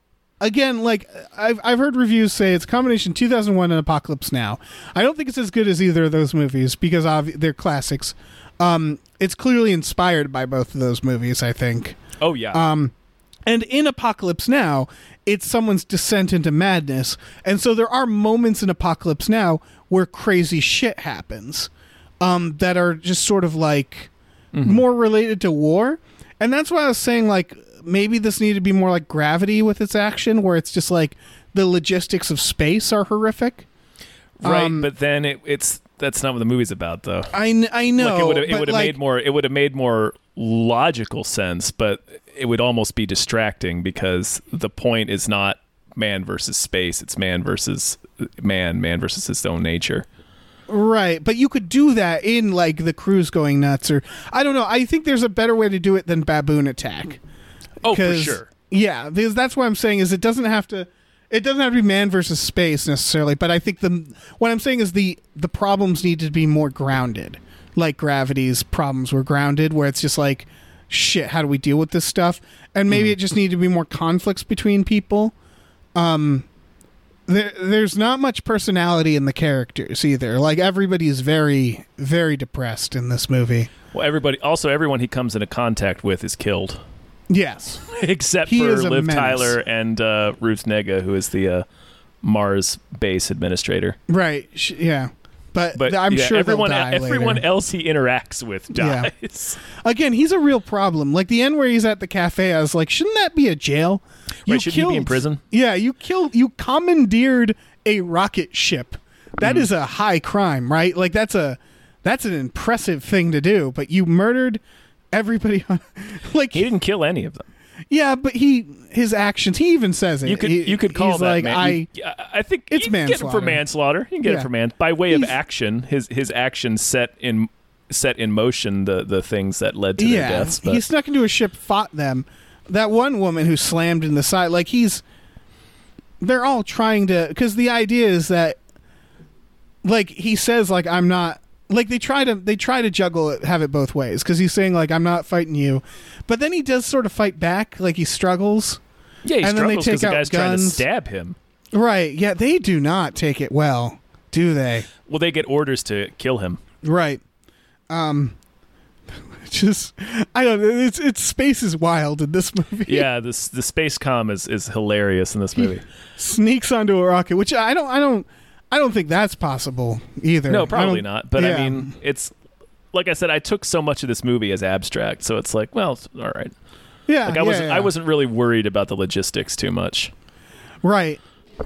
Speaker 2: again, like I've I've heard reviews say it's a combination two thousand one and Apocalypse Now. I don't think it's as good as either of those movies because obvi- they're classics. Um, it's clearly inspired by both of those movies, I think.
Speaker 1: Oh yeah.
Speaker 2: Um, and in Apocalypse Now, it's someone's descent into madness. And so there are moments in Apocalypse Now where crazy shit happens um, that are just sort of like more related to war. And that's why I was saying, like, maybe this needed to be more like Gravity with its action, where it's just like the logistics of space are horrific.
Speaker 1: right,
Speaker 2: um,
Speaker 1: but then it, it's that's not what the movie's about though.
Speaker 2: I, kn- I know.
Speaker 1: Like it would have it
Speaker 2: but,
Speaker 1: would have
Speaker 2: like,
Speaker 1: made more it would have made more logical sense, but it would almost be distracting because the point is not man versus space, it's man versus man, man versus his own nature.
Speaker 2: Right, but you could do that in like the crews going nuts, or I don't know. I think there's a better way to do it than baboon attack.
Speaker 1: Oh, for
Speaker 2: 'Cause-
Speaker 1: sure.
Speaker 2: Yeah, because that's what I'm saying is it doesn't have to. It doesn't have to be man versus space necessarily, but I think the what I'm saying is the the problems need to be more grounded, like Gravity's problems were grounded, where it's just like, shit, how do we deal with this stuff? And maybe it just needed to be more conflicts between people. Um, there, there's not much personality in the characters either. Like everybody's very, very depressed in this movie.
Speaker 1: Well, everybody also everyone he comes into contact with is killed.
Speaker 2: Yes.
Speaker 1: Except
Speaker 2: He
Speaker 1: for
Speaker 2: is a
Speaker 1: Liv
Speaker 2: menace.
Speaker 1: Tyler and uh, Ruth Negga, who is the uh, Mars base administrator.
Speaker 2: Right. Sh- yeah. But,
Speaker 1: But
Speaker 2: I'm
Speaker 1: yeah,
Speaker 2: sure
Speaker 1: everyone
Speaker 2: they'll die
Speaker 1: everyone
Speaker 2: later.
Speaker 1: else he interacts with
Speaker 2: Yeah.
Speaker 1: dies.
Speaker 2: Again, he's a real problem. Like the end where he's at the cafe, I was like, shouldn't that be a jail?
Speaker 1: Right, shouldn't he be in prison?
Speaker 2: Yeah, you killed, you commandeered a rocket ship. That
Speaker 1: Mm-hmm.
Speaker 2: is a high crime, right? Like that's a that's an impressive thing to do. But you murdered everybody on, like
Speaker 1: He didn't kill any of them.
Speaker 2: yeah, but he his actions. He even says it.
Speaker 1: You could
Speaker 2: He-
Speaker 1: you could call
Speaker 2: he's
Speaker 1: that
Speaker 2: like
Speaker 1: man.
Speaker 2: I.
Speaker 1: you- I I think
Speaker 2: It's
Speaker 1: you can get him for
Speaker 2: manslaughter.
Speaker 1: manslaughter. You can get
Speaker 2: Yeah.
Speaker 1: him for man by way of
Speaker 2: He's-
Speaker 1: action. His his actions set in set in motion the the things that led to
Speaker 2: yeah,
Speaker 1: their deaths. But
Speaker 2: he snuck into a ship, fought them. That one woman who slammed in the side, like he's. They're all trying to, because the idea is that, like he says, like I'm not, like they try to they try to juggle it, have it both ways, because he's saying like I'm not fighting you, but then he does sort of fight back, like he struggles.
Speaker 1: yeah, he
Speaker 2: and then they
Speaker 1: struggles because
Speaker 2: take
Speaker 1: the
Speaker 2: out
Speaker 1: guy's trying to
Speaker 2: guns.
Speaker 1: stab him.
Speaker 2: Right? Yeah, they do not take it well, do they?
Speaker 1: Well, they get orders to kill him.
Speaker 2: Right. Um. Just I don't know. It's it's space is wild in this movie.
Speaker 1: Yeah, this the space com is, is hilarious in this movie.
Speaker 2: Sneaks onto a rocket, which I don't I don't I don't think that's possible either.
Speaker 1: No,
Speaker 2: I
Speaker 1: probably
Speaker 2: don't-
Speaker 1: not. But
Speaker 2: yeah.
Speaker 1: I mean, it's like I said, I took so much of this movie as abstract, so it's like, well, all right.
Speaker 2: yeah,
Speaker 1: Like I
Speaker 2: yeah,
Speaker 1: wasn't
Speaker 2: yeah.
Speaker 1: I wasn't really worried about the logistics too much.
Speaker 2: right.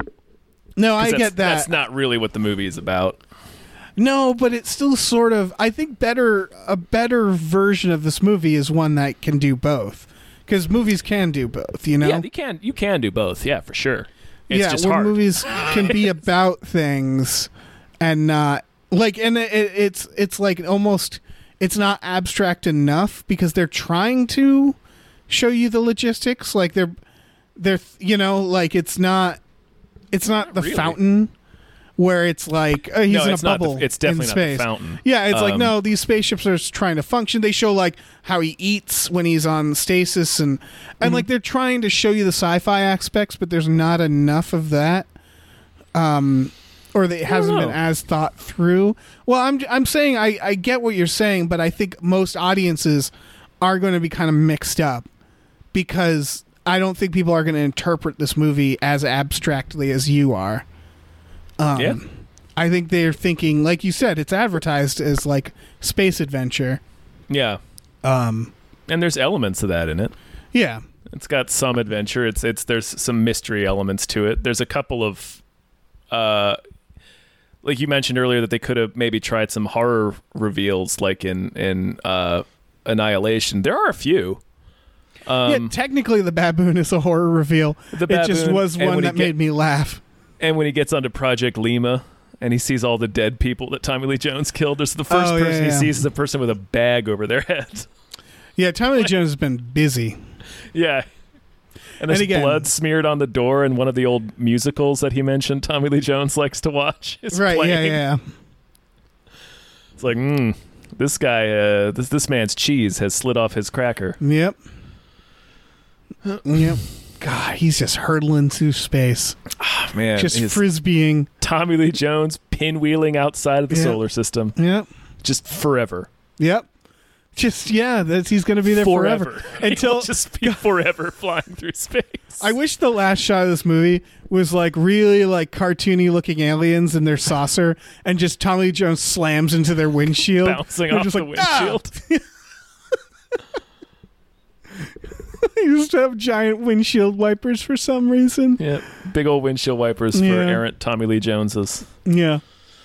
Speaker 2: No,
Speaker 1: 'Cause
Speaker 2: I
Speaker 1: that's,
Speaker 2: get that.
Speaker 1: That's not really what the movie is about.
Speaker 2: No, but it's still sort of. I think better a better version of this movie is one that can do both, because movies can do both. You know.
Speaker 1: Yeah, you can you can do both. Yeah, for sure. It's
Speaker 2: yeah,
Speaker 1: just
Speaker 2: where
Speaker 1: hard.
Speaker 2: movies can be about things and not like, and it, it, it's it's like almost it's not abstract enough because they're trying to show you the logistics. Like they're they're you know like it's not it's not,
Speaker 1: Not
Speaker 2: the
Speaker 1: really.
Speaker 2: fountain where it's like uh, he's
Speaker 1: No,
Speaker 2: in a
Speaker 1: it's not the-
Speaker 2: bubble.
Speaker 1: it's definitely
Speaker 2: in
Speaker 1: not the
Speaker 2: space.
Speaker 1: fountain.
Speaker 2: Yeah, it's like
Speaker 1: Um,
Speaker 2: no, these spaceships are trying to function. They show like how he eats when he's on stasis, and and
Speaker 1: Mm-hmm.
Speaker 2: like they're trying to show you the sci-fi aspects, but there's not enough of that. Um, or that it hasn't been
Speaker 1: know.
Speaker 2: as thought through. Well, I'm I'm saying I, I get what you're saying, but I think most audiences are going to be kind of mixed up because I don't think people are going to interpret this movie as abstractly as you are. Um,
Speaker 1: Yeah.
Speaker 2: I think they're thinking, like you said, it's advertised as like space adventure.
Speaker 1: Yeah.
Speaker 2: Um,
Speaker 1: And there's elements of that in it.
Speaker 2: yeah.
Speaker 1: It's got some adventure. It's it's there's some mystery elements to it. There's a couple of uh like you mentioned earlier that they could have maybe tried some horror reveals like in in uh Annihilation. There are a few. Um
Speaker 2: yeah, technically the baboon is a horror reveal.
Speaker 1: The
Speaker 2: It just
Speaker 1: baboon,
Speaker 2: was
Speaker 1: and
Speaker 2: one
Speaker 1: when he
Speaker 2: that
Speaker 1: get-
Speaker 2: made me laugh.
Speaker 1: and when he gets onto Project Lima and he sees all the dead people that Tommy Lee Jones killed, there's the first
Speaker 2: Oh, yeah,
Speaker 1: person he
Speaker 2: yeah.
Speaker 1: sees is a person with a bag over their head.
Speaker 2: Yeah, Tommy Lee Jones has been busy.
Speaker 1: Yeah. And there's
Speaker 2: And again-
Speaker 1: blood smeared on the door in one of the old musicals that he mentioned Tommy Lee Jones likes to watch. Is
Speaker 2: Right, yeah,
Speaker 1: playing.
Speaker 2: yeah.
Speaker 1: It's like, mm, this guy, uh, this this man's cheese has slid off his cracker.
Speaker 2: Yep. Yep. God, he's just hurtling through space.
Speaker 1: Oh, man,
Speaker 2: Just
Speaker 1: his
Speaker 2: frisbeeing.
Speaker 1: Tommy Lee Jones pinwheeling outside of the
Speaker 2: Yeah.
Speaker 1: solar system.
Speaker 2: Yep.
Speaker 1: Just forever.
Speaker 2: Yep. Just, yeah, that's, he's going to be there forever.
Speaker 1: Until
Speaker 2: Until
Speaker 1: just be forever flying through space.
Speaker 2: I wish the last shot of this movie was like really like cartoony looking aliens in their saucer, and just Tommy Lee Jones slams into their windshield,
Speaker 1: Bouncing
Speaker 2: They're
Speaker 1: off
Speaker 2: just
Speaker 1: the
Speaker 2: like, "Ah!"
Speaker 1: windshield.
Speaker 2: He used to have giant windshield wipers for some reason.
Speaker 1: Yeah, big old windshield wipers for
Speaker 2: Yeah.
Speaker 1: errant Tommy Lee Joneses.
Speaker 2: Yeah.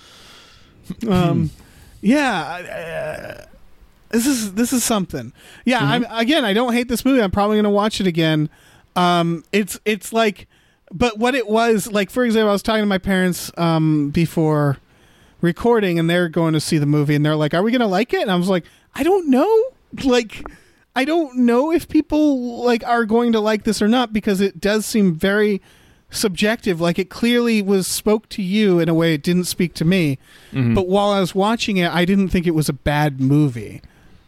Speaker 2: Um. yeah. Uh, this is this is something. Yeah. I'm again. I don't hate this movie. I'm probably gonna watch it again. Um. It's it's like, but what it was like. For example, I was talking to my parents um before recording, and they're going to see the movie, and they're like, "Are we gonna like it?" And I was like, "I don't know." Like, I don't know if people like are going to like this or not, because it does seem very subjective. Like, it clearly was spoke to you in a way it didn't speak to me.
Speaker 1: Mhm.
Speaker 2: But while I was watching it, I didn't think it was a bad movie.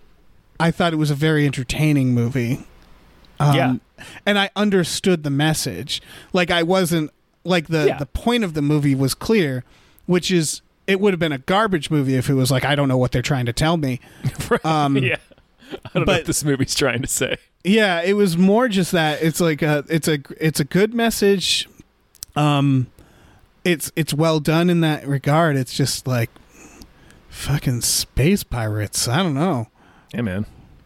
Speaker 2: I thought it was a very entertaining movie. Um,
Speaker 1: Yeah.
Speaker 2: And I understood the message. Like, I wasn't like the
Speaker 1: Yeah.
Speaker 2: the point of the movie was clear, which is it would have been a garbage movie if it was like, I don't know what they're trying to tell me.
Speaker 1: Right.
Speaker 2: Um,
Speaker 1: yeah. I don't know
Speaker 2: but-
Speaker 1: what this movie's trying to say.
Speaker 2: Yeah, it was more just that it's like a it's a it's a good message. Um, it's it's well done in that regard. It's just like fucking space pirates. I don't know.
Speaker 1: Yeah, man.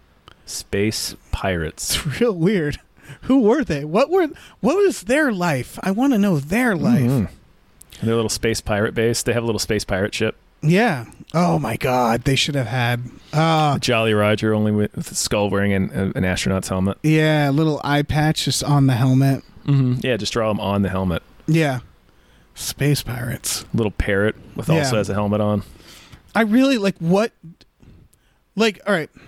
Speaker 1: Space pirates.
Speaker 2: It's real weird. Who were they? What were what was their life? I want to know their life.
Speaker 1: Mhm. Their little space pirate base. They have a little space pirate ship.
Speaker 2: Yeah. Oh my God, they should have had. Uh
Speaker 1: Jolly Roger, only with, with a skull wearing an, an astronaut's helmet.
Speaker 2: yeah, a little eye patch just on the helmet.
Speaker 1: Mm-hmm. Yeah, just draw them on the helmet.
Speaker 2: Yeah. Space pirates.
Speaker 1: Little parrot with
Speaker 2: Yeah.
Speaker 1: also has a helmet on.
Speaker 2: I really like what, like, all right.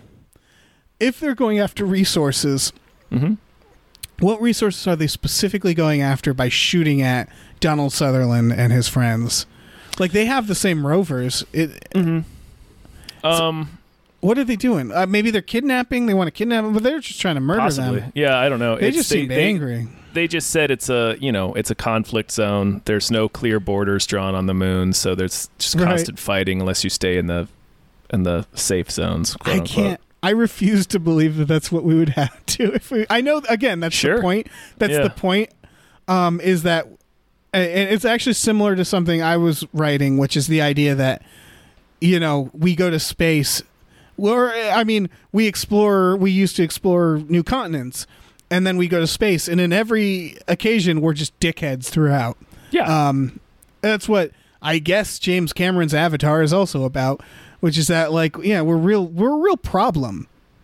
Speaker 2: If they're going after resources,
Speaker 1: Mm-hmm.
Speaker 2: what resources are they specifically going after by shooting at Donald Sutherland and his friends? Like, they have the same rovers. It,
Speaker 1: Mm-hmm. Um,
Speaker 2: what are they doing? Uh, maybe they're kidnapping. They want to kidnap them, but they're just trying to murder
Speaker 1: possibly.
Speaker 2: them.
Speaker 1: Yeah, I don't know.
Speaker 2: They
Speaker 1: It's-
Speaker 2: just seem angry.
Speaker 1: They just said it's a, you know, it's a conflict zone. There's no clear borders drawn on the moon, so there's just
Speaker 2: Right.
Speaker 1: constant fighting unless you stay in the in the safe zones. Quote
Speaker 2: I
Speaker 1: unquote.
Speaker 2: can't. I refuse to believe that that's what we would have to. If we, I know again, that's
Speaker 1: Sure.
Speaker 2: the point. That's
Speaker 1: Yeah.
Speaker 2: the point. Um, is that, and it's actually similar to something I was writing, which is the idea that, you know, we go to space. Or I mean, we explore. We used to explore new continents, and then we go to space, and in every occasion, we're just dickheads throughout.
Speaker 1: Yeah.
Speaker 2: Um, that's what I guess James Cameron's Avatar is also about, which is that, like, yeah, we're real, we're a real problem.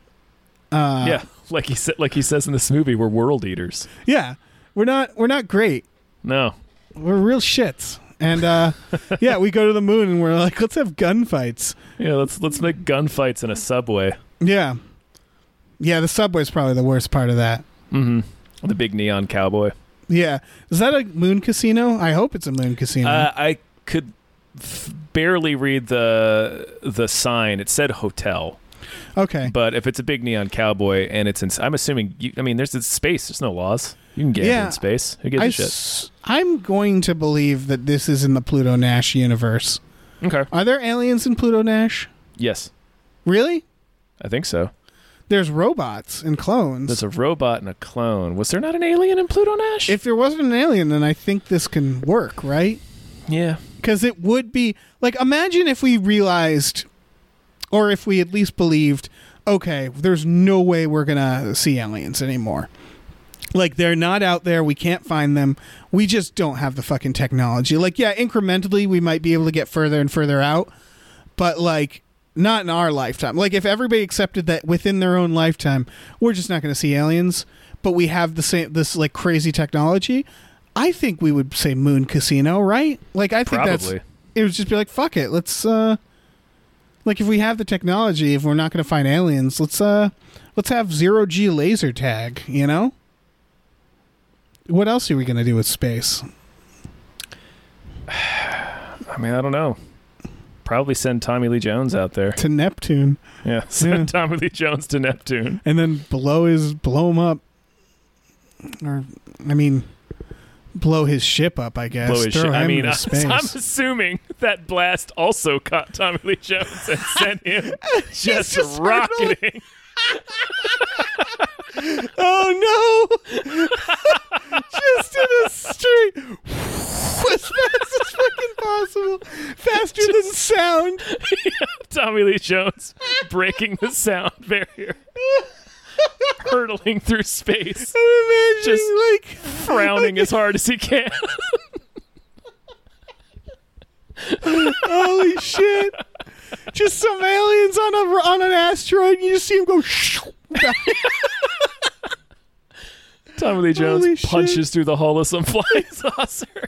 Speaker 2: Uh,
Speaker 1: yeah. Like he said, like he says in this movie, we're world eaters.
Speaker 2: yeah, we're not, we're not great.
Speaker 1: No.
Speaker 2: We're real shits, and uh, yeah, we go to the moon, and we're like, let's have gunfights.
Speaker 1: Yeah. Let's let's make gunfights in a subway.
Speaker 2: Yeah, yeah, the subway's probably the worst part of that.
Speaker 1: Mm-hmm. The big neon cowboy.
Speaker 2: Yeah, is that a moon casino? I hope it's a moon casino.
Speaker 1: Uh, I could f- barely read the the sign. It said hotel,
Speaker 2: okay,
Speaker 1: but if it's a big neon cowboy and it's in, I'm assuming. You, I mean, there's it's space. There's no laws. You can gamble
Speaker 2: Yeah.
Speaker 1: in space. Who gives
Speaker 2: I
Speaker 1: a shit?
Speaker 2: s- I'm going to believe that this is in the Pluto Nash universe.
Speaker 1: Okay.
Speaker 2: Are there aliens in Pluto Nash?
Speaker 1: Yes,
Speaker 2: Really?
Speaker 1: I think so.
Speaker 2: There's robots and clones.
Speaker 1: There's a robot and a clone. Was there not an alien in Pluto Nash?
Speaker 2: If there wasn't an alien, then I think this can work, right?
Speaker 1: yeah.
Speaker 2: Because it would be like, imagine if we realized, or if we at least believed, okay, there's no way we're gonna see aliens anymore. Like, they're not out there, we can't find them, we just don't have the fucking technology. Like, yeah, incrementally we might be able to get further and further out, but like, not in our lifetime. Like, if everybody accepted that within their own lifetime, we're just not gonna see aliens, but we have the same, this like crazy technology, I think we would say Moon Casino, right? Like, I think that's,
Speaker 1: Probably.
Speaker 2: it would just be like, fuck it, let's uh like, if we have the technology, if we're not going to find aliens, let's uh let's have zero G laser tag, you know? What else are we going to do with space?
Speaker 1: I mean, I don't know. Probably send Tommy Lee Jones out there.
Speaker 2: To Neptune,
Speaker 1: Yeah, send
Speaker 2: Yeah.
Speaker 1: Tommy Lee Jones to Neptune.
Speaker 2: and then blow his blow him up, or I mean, blow his ship up. I guess.
Speaker 1: Blow his
Speaker 2: Throw
Speaker 1: shit. I
Speaker 2: him
Speaker 1: mean,
Speaker 2: into
Speaker 1: I,
Speaker 2: space.
Speaker 1: I'm assuming that blast also caught Tommy Lee Jones and sent him just,
Speaker 2: just hurtling.
Speaker 1: rocketing.
Speaker 2: Oh no! Just in a straight, as fast as fucking possible, faster than sound.
Speaker 1: Tommy Lee Jones breaking the sound barrier, hurtling through space,
Speaker 2: I'm imagining,
Speaker 1: Just
Speaker 2: like,
Speaker 1: frowning as hard as he can.
Speaker 2: holy shit! Just some aliens on a on an asteroid, and you just see him go. back.
Speaker 1: Tommy Lee Jones
Speaker 2: Holy shit.
Speaker 1: punches through the hull of some flying saucer.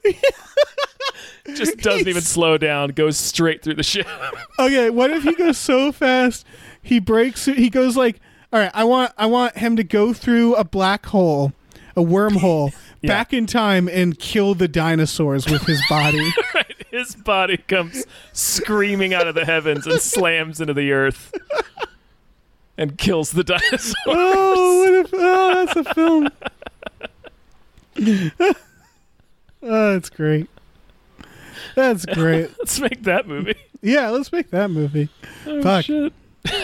Speaker 1: Just doesn't even slow down, goes straight through the ship.
Speaker 2: Okay, what if he goes so fast he breaks? He goes like, all right, I want I want him to go through a black hole, a wormhole,
Speaker 1: Yeah.
Speaker 2: back in time and kill the dinosaurs with his body.
Speaker 1: Right, his body comes screaming out of the heavens and slams into the earth and kills the dinosaur.
Speaker 2: Oh, what if? Oh, that's a film. Oh, that's great. That's great.
Speaker 1: Let's make that movie.
Speaker 2: Yeah, let's make that movie.
Speaker 1: Oh,
Speaker 2: Fuck.
Speaker 1: shit.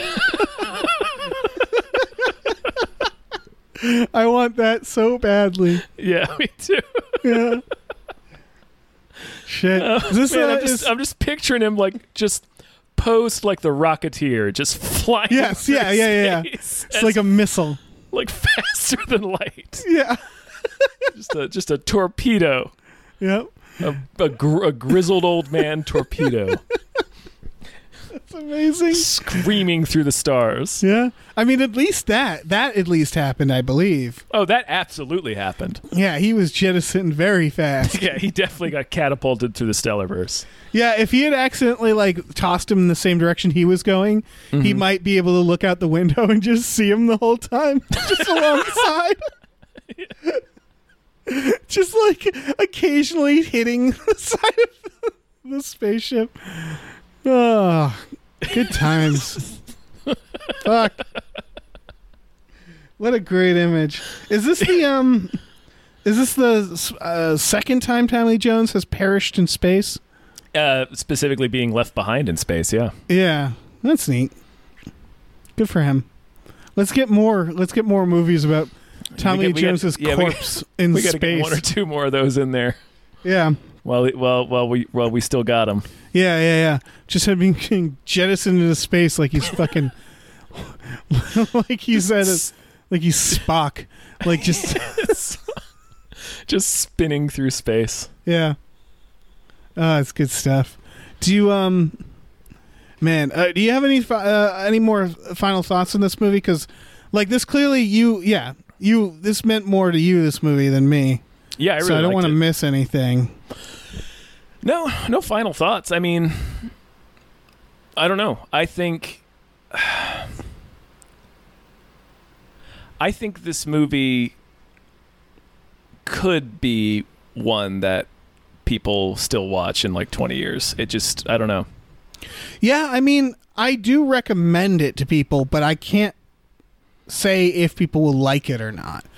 Speaker 2: I want that so badly.
Speaker 1: Yeah, me too.
Speaker 2: Yeah. Shit.
Speaker 1: Oh,
Speaker 2: Is this
Speaker 1: man,
Speaker 2: a,
Speaker 1: I'm just
Speaker 2: is-
Speaker 1: I'm just picturing him like just post like the Rocketeer, just flying.
Speaker 2: Yes,
Speaker 1: through
Speaker 2: yeah, yeah, yeah, yeah.
Speaker 1: space
Speaker 2: it's
Speaker 1: as-
Speaker 2: like a missile.
Speaker 1: like faster than light.
Speaker 2: Yeah.
Speaker 1: Just a just a torpedo,
Speaker 2: Yep.
Speaker 1: a a, gr- a grizzled old man torpedo,
Speaker 2: It's amazing.
Speaker 1: screaming through the stars.
Speaker 2: Yeah. I mean, at least that that at least happened, I believe.
Speaker 1: Oh, that absolutely happened.
Speaker 2: Yeah, he was jettisoned very fast.
Speaker 1: Yeah, he definitely got catapulted through the Stellarverse.
Speaker 2: Yeah, if he had accidentally like tossed him in the same direction he was going, he might be able to look out the window and just see him the whole time, just alongside. Just like occasionally hitting the side of the spaceship. Oh, good times. Fuck. What a great image. Is this the um is this the uh, second time Tommy Lee Jones has perished in space?
Speaker 1: Uh, specifically being left behind in space. Yeah.
Speaker 2: Yeah, that's neat. Good for him. Let's get more. Let's get more movies about Tommy
Speaker 1: We
Speaker 2: Lee
Speaker 1: get- we get-
Speaker 2: Jones's
Speaker 1: yeah, we-
Speaker 2: corpse in
Speaker 1: We got to get
Speaker 2: space.
Speaker 1: one or two more of those in there.
Speaker 2: Yeah,
Speaker 1: While we- while while we while we still got them.
Speaker 2: yeah, yeah, yeah. Just him being being jettisoned into space like he's fucking, like he's at a, like he's Spock, like just
Speaker 1: Just spinning through space.
Speaker 2: yeah. Oh, it's good stuff. Do you um, man, uh, do you have any fi- uh, any more final thoughts on this movie? Because like this clearly you yeah you this meant more to you this movie than me.
Speaker 1: Yeah, I really
Speaker 2: so I don't
Speaker 1: liked
Speaker 2: want to
Speaker 1: it.
Speaker 2: miss anything.
Speaker 1: No, no final thoughts. I mean, I don't know. I think I think this movie could be one that people still watch in like twenty years. It just, I don't know.
Speaker 2: Yeah, I mean, I do recommend it to people, but I can't say if people will like it or not.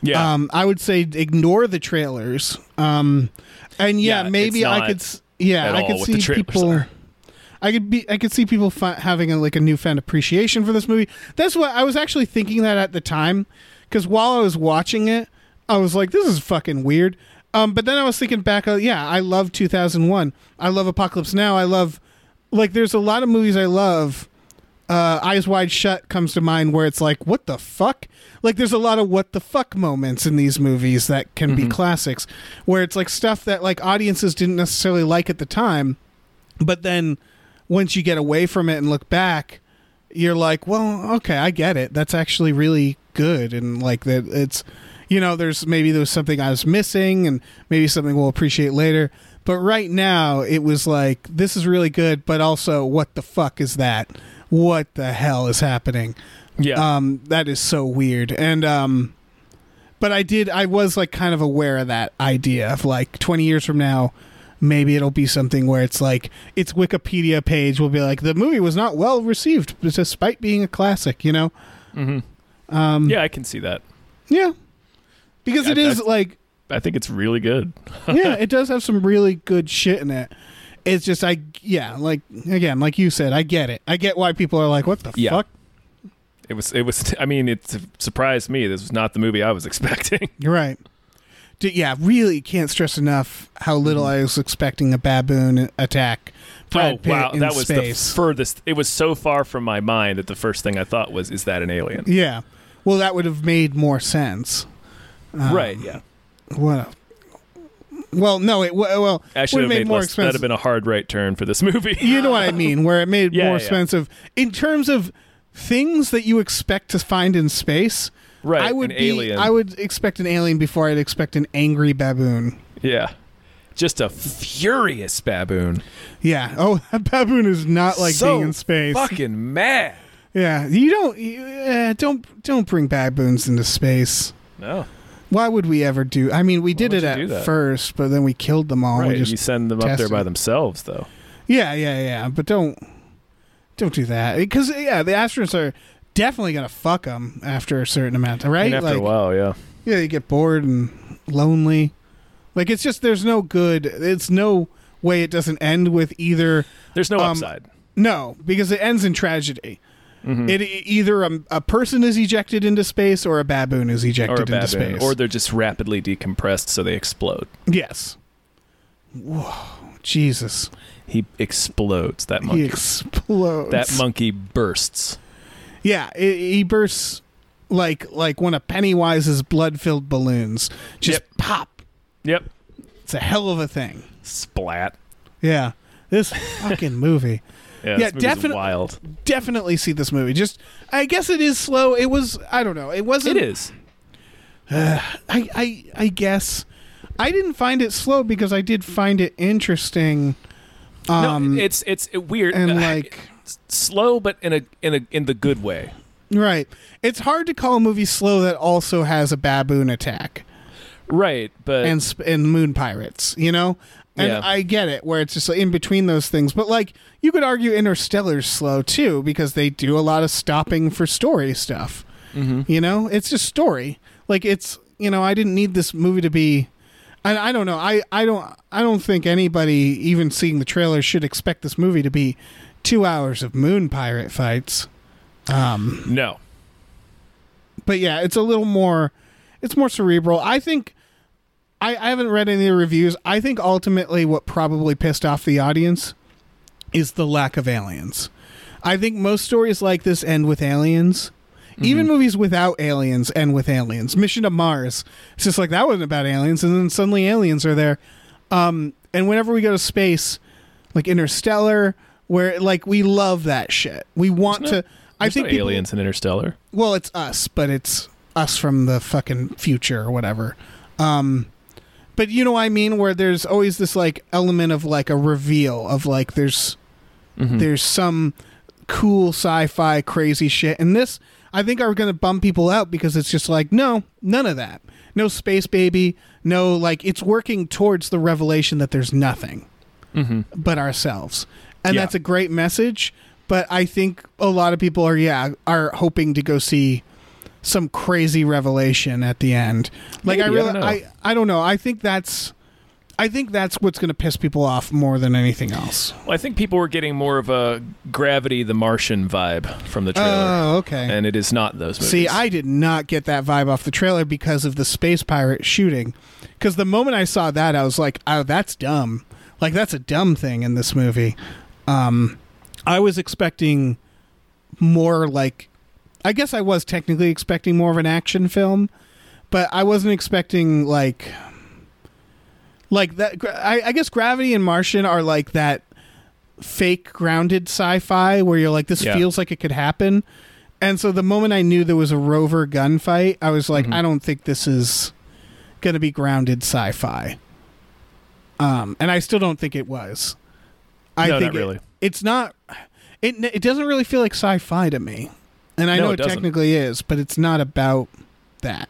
Speaker 1: Yeah.
Speaker 2: Um, I would say ignore the trailers. Um, and yeah,
Speaker 1: Yeah,
Speaker 2: maybe
Speaker 1: it's
Speaker 2: I
Speaker 1: not
Speaker 2: could. s- Yeah,
Speaker 1: at
Speaker 2: I
Speaker 1: all
Speaker 2: could
Speaker 1: what
Speaker 2: see
Speaker 1: the trailers
Speaker 2: people.
Speaker 1: are.
Speaker 2: I could be. I could see people fi- having a, like a newfound appreciation for this movie. That's what I was actually thinking that at the time, because while I was watching it, I was like, "This is fucking weird." Um, but then I was thinking back. Uh, yeah, I love two thousand one. I love Apocalypse Now. I love, like, there's a lot of movies I love. Uh, Eyes Wide Shut comes to mind, where it's like, what the fuck? Like, there's a lot of what the fuck moments in these movies that can
Speaker 1: Mm-hmm.
Speaker 2: be classics, where it's like stuff that like audiences didn't necessarily like at the time, but then once you get away from it and look back, you're like, well, okay, I get it. That's actually really good, and like that, it's, you know, there's maybe there was something I was missing, and maybe something we'll appreciate later. But right now, it was like, this is really good, but also, what the fuck is that? What the hell is happening?
Speaker 1: Yeah.
Speaker 2: Um, that is so weird. And um, but I did, I was like kind of aware of that idea of like twenty years from now, maybe it'll be something where it's like its Wikipedia page will be like, the movie was not well received despite being a classic, you know?
Speaker 1: Mm-hmm.
Speaker 2: Um,
Speaker 1: yeah, I can see that.
Speaker 2: yeah, because
Speaker 1: I-
Speaker 2: it is
Speaker 1: I-
Speaker 2: like,
Speaker 1: I think it's really good.
Speaker 2: yeah, it does have some really good shit in it. It's just, I, yeah, like, again, like you said, I get it. I get why people are like, what the
Speaker 1: Yeah.
Speaker 2: fuck?
Speaker 1: It was. It was. I mean, it surprised me. This was not the movie I was expecting.
Speaker 2: You're right. D- yeah, really can't stress enough how little I was expecting a baboon attack. Brad
Speaker 1: oh
Speaker 2: Pitt
Speaker 1: wow,
Speaker 2: in
Speaker 1: that was
Speaker 2: space.
Speaker 1: the furthest. It was so far from my mind that the first thing I thought was, "Is that an alien?"
Speaker 2: Yeah. Well, that would have made more sense. Um,
Speaker 1: right. Yeah.
Speaker 2: What? A, well, no. It w- well
Speaker 1: Actually,
Speaker 2: would have made more
Speaker 1: less, that'd
Speaker 2: expensive.
Speaker 1: have been a hard right turn for this movie.
Speaker 2: You know what I mean? Where it made
Speaker 1: Yeah,
Speaker 2: more
Speaker 1: yeah.
Speaker 2: expensive in terms of things that you expect to find in space.
Speaker 1: right.
Speaker 2: I would
Speaker 1: an
Speaker 2: be.
Speaker 1: alien.
Speaker 2: I would expect an alien before I'd expect an angry baboon.
Speaker 1: Yeah. Just a furious baboon.
Speaker 2: Yeah. Oh, that baboon is not like
Speaker 1: So
Speaker 2: being in space.
Speaker 1: Fucking mad.
Speaker 2: Yeah. You don't. You, uh, don't. Don't bring baboons into space.
Speaker 1: No.
Speaker 2: Why would we ever do? I mean, we did
Speaker 1: would
Speaker 2: it
Speaker 1: you do
Speaker 2: at
Speaker 1: that?
Speaker 2: first, but then we killed them all.
Speaker 1: right.
Speaker 2: We just,
Speaker 1: you send them up there
Speaker 2: tested
Speaker 1: by
Speaker 2: it.
Speaker 1: themselves, though.
Speaker 2: yeah, yeah, yeah. But don't, don't do that because yeah, the astronauts are definitely gonna fuck them after a certain amount, right?
Speaker 1: And after
Speaker 2: like,
Speaker 1: a while, yeah.
Speaker 2: yeah, you get bored and lonely. Like it's just there's no good. It's no way it doesn't end with either.
Speaker 1: There's no
Speaker 2: Um,
Speaker 1: upside.
Speaker 2: No, because it ends in tragedy.
Speaker 1: Mhm.
Speaker 2: It e- either a, a person is ejected into space or a baboon is
Speaker 1: Or
Speaker 2: ejected
Speaker 1: a
Speaker 2: into
Speaker 1: baboon,
Speaker 2: space.
Speaker 1: or they're just rapidly decompressed, so they explode.
Speaker 2: yes. Whoa, Jesus.
Speaker 1: He explodes. That
Speaker 2: He
Speaker 1: monkey.
Speaker 2: explodes.
Speaker 1: That monkey bursts.
Speaker 2: Yeah, it, he bursts like like one of Pennywise's blood-filled balloons. Just
Speaker 1: Yep.
Speaker 2: pop.
Speaker 1: Yep.
Speaker 2: It's a hell of a thing.
Speaker 1: Splat.
Speaker 2: Yeah, this fucking movie.
Speaker 1: Yeah,
Speaker 2: Yeah,
Speaker 1: this movie's
Speaker 2: definite-
Speaker 1: wild.
Speaker 2: Definitely see this movie. Just, I guess it is slow. It was. I don't know. It wasn't.
Speaker 1: It is.
Speaker 2: I I I guess I didn't find it slow because I did find it interesting. Um,
Speaker 1: no, it's it's weird
Speaker 2: and
Speaker 1: Uh,
Speaker 2: like
Speaker 1: s- slow, but in a in a in the good way.
Speaker 2: right. It's hard to call a movie slow that also has a baboon attack.
Speaker 1: Right, but
Speaker 2: and sp- and moon pirates, you know, and
Speaker 1: Yeah.
Speaker 2: I get it where it's just like in between those things, but like you could argue Interstellar's slow too because they do a lot of stopping for story stuff.
Speaker 1: Mhm.
Speaker 2: You know, it's just story. Like it's you know I didn't need this movie to be. I, I don't know. I, I don't I don't think anybody even seeing the trailer should expect this movie to be two hours of moon pirate fights. Um,
Speaker 1: no.
Speaker 2: but yeah, it's a little more. It's more cerebral. I think. I, I haven't read any of the reviews. I think ultimately what probably pissed off the audience is the lack of aliens. I think most stories like this end with aliens. Even movies without aliens end with aliens. Mission to Mars. It's just like that wasn't about aliens, and then suddenly aliens are there. Um, and whenever we go to space, like Interstellar, where like we love that shit. We want
Speaker 1: There's
Speaker 2: to.
Speaker 1: no-
Speaker 2: I
Speaker 1: There's
Speaker 2: think
Speaker 1: no
Speaker 2: people,
Speaker 1: aliens in Interstellar.
Speaker 2: well, it's us, but it's us from the fucking future or whatever. Um, but you know what I mean? Where there's always this like element of like a reveal of like there's
Speaker 1: Mhm.
Speaker 2: there's some cool sci-fi crazy shit, and this I think are going to bum people out because it's just like no, none of that. No space baby. No, like it's working towards the revelation that there's nothing
Speaker 1: Mhm.
Speaker 2: but ourselves, and
Speaker 1: Yeah.
Speaker 2: that's a great message. But I think a lot of people are yeah are hoping to go see some crazy revelation at the end. Like
Speaker 1: Maybe,
Speaker 2: I
Speaker 1: I
Speaker 2: really
Speaker 1: don't know.
Speaker 2: I, I don't know. I think that's I think that's what's going to piss people off more than anything else.
Speaker 1: Well, I think people were getting more of a Gravity the Martian vibe from the trailer.
Speaker 2: Oh, okay.
Speaker 1: And it is not those movies.
Speaker 2: See, I did not get that vibe off the trailer because of the space pirate shooting. Because the moment I saw that, I was like, "Oh, that's dumb. Like that's a dumb thing in this movie." Um, I was expecting more like, I guess I was technically expecting more of an action film, but I wasn't expecting like, like that. I, I guess Gravity and Martian are like that fake grounded sci-fi where you're like, this
Speaker 1: Yeah.
Speaker 2: feels like it could happen. And so the moment I knew there was a rover gunfight, I was like,
Speaker 1: Mhm.
Speaker 2: I don't think this is going to be grounded sci-fi. Um, and I still don't think it was. I
Speaker 1: No,
Speaker 2: think
Speaker 1: not
Speaker 2: it-
Speaker 1: really.
Speaker 2: it's not. It it doesn't really feel like sci-fi to me, and I
Speaker 1: No,
Speaker 2: know
Speaker 1: it
Speaker 2: it
Speaker 1: doesn't.
Speaker 2: technically is, but it's not about that.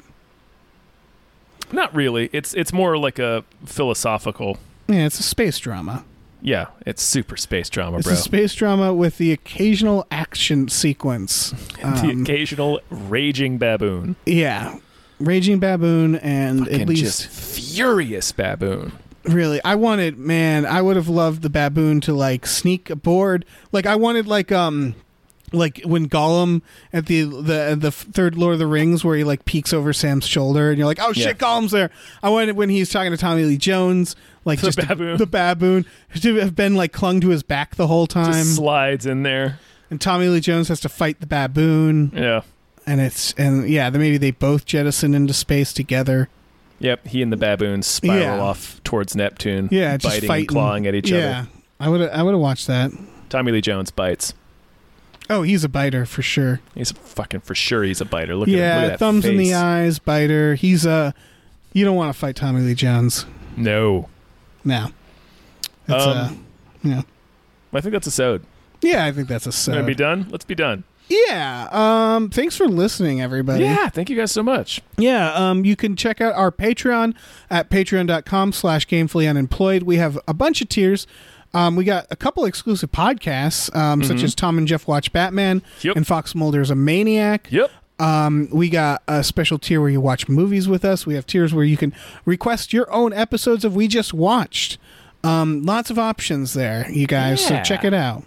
Speaker 1: Not really. It's it's more like a philosophical.
Speaker 2: Yeah, it's a space drama.
Speaker 1: Yeah, it's super space drama,
Speaker 2: It's
Speaker 1: bro.
Speaker 2: a space drama with the occasional action sequence.
Speaker 1: the
Speaker 2: Um,
Speaker 1: occasional raging baboon.
Speaker 2: yeah, raging baboon, and
Speaker 1: Fucking
Speaker 2: at least
Speaker 1: just furious baboon.
Speaker 2: really, I wanted, man, I would have loved the baboon to like sneak aboard. Like I wanted like um like when Gollum at the the the third Lord of the Rings where he like peeks over Sam's shoulder and you're like, "Oh shit,
Speaker 1: Yeah.
Speaker 2: Gollum's there." I wanted when he's talking to Tommy Lee Jones, like
Speaker 1: The
Speaker 2: just to-
Speaker 1: baboon.
Speaker 2: the baboon to have been like clung to his back the whole time.
Speaker 1: Just slides in there.
Speaker 2: And Tommy Lee Jones has to fight the baboon,
Speaker 1: Yeah.
Speaker 2: and it's and yeah, then maybe they both jettison into space together.
Speaker 1: Yep. He and the baboon spiral
Speaker 2: Yeah.
Speaker 1: off towards Neptune.
Speaker 2: Yeah, just
Speaker 1: biting
Speaker 2: fighting,
Speaker 1: and clawing at each
Speaker 2: yeah,
Speaker 1: other.
Speaker 2: I would I would have watched that.
Speaker 1: Tommy Lee Jones bites.
Speaker 2: Oh, he's a biter for sure.
Speaker 1: He's fucking for sure. He's a biter. Look at him.
Speaker 2: yeah,
Speaker 1: Look at that
Speaker 2: thumbs in the
Speaker 1: face.
Speaker 2: eyes, biter. He's a. You don't want to fight Tommy Lee Jones.
Speaker 1: No.
Speaker 2: No. It's
Speaker 1: Um,
Speaker 2: uh, yeah.
Speaker 1: I think that's a sode.
Speaker 2: Yeah, I think that's a
Speaker 1: Gonna
Speaker 2: so.
Speaker 1: be done. Let's be done.
Speaker 2: Yeah. Um. Thanks for listening, everybody.
Speaker 1: Yeah. Thank you guys so much.
Speaker 2: Yeah, um, you can check out our Patreon at patreon.com slash gamefully unemployed. We have a bunch of tiers. Um, we got a couple exclusive podcasts, um, such as Tom and Jeff Watch Batman
Speaker 1: Yep.
Speaker 2: and Fox Mulder's A Maniac.
Speaker 1: Yep.
Speaker 2: Um, we got a special tier where you watch movies with us. We have tiers where you can request your own episodes of We Just Watched. Um, lots of options there, you guys,
Speaker 1: Yeah.
Speaker 2: so check it out.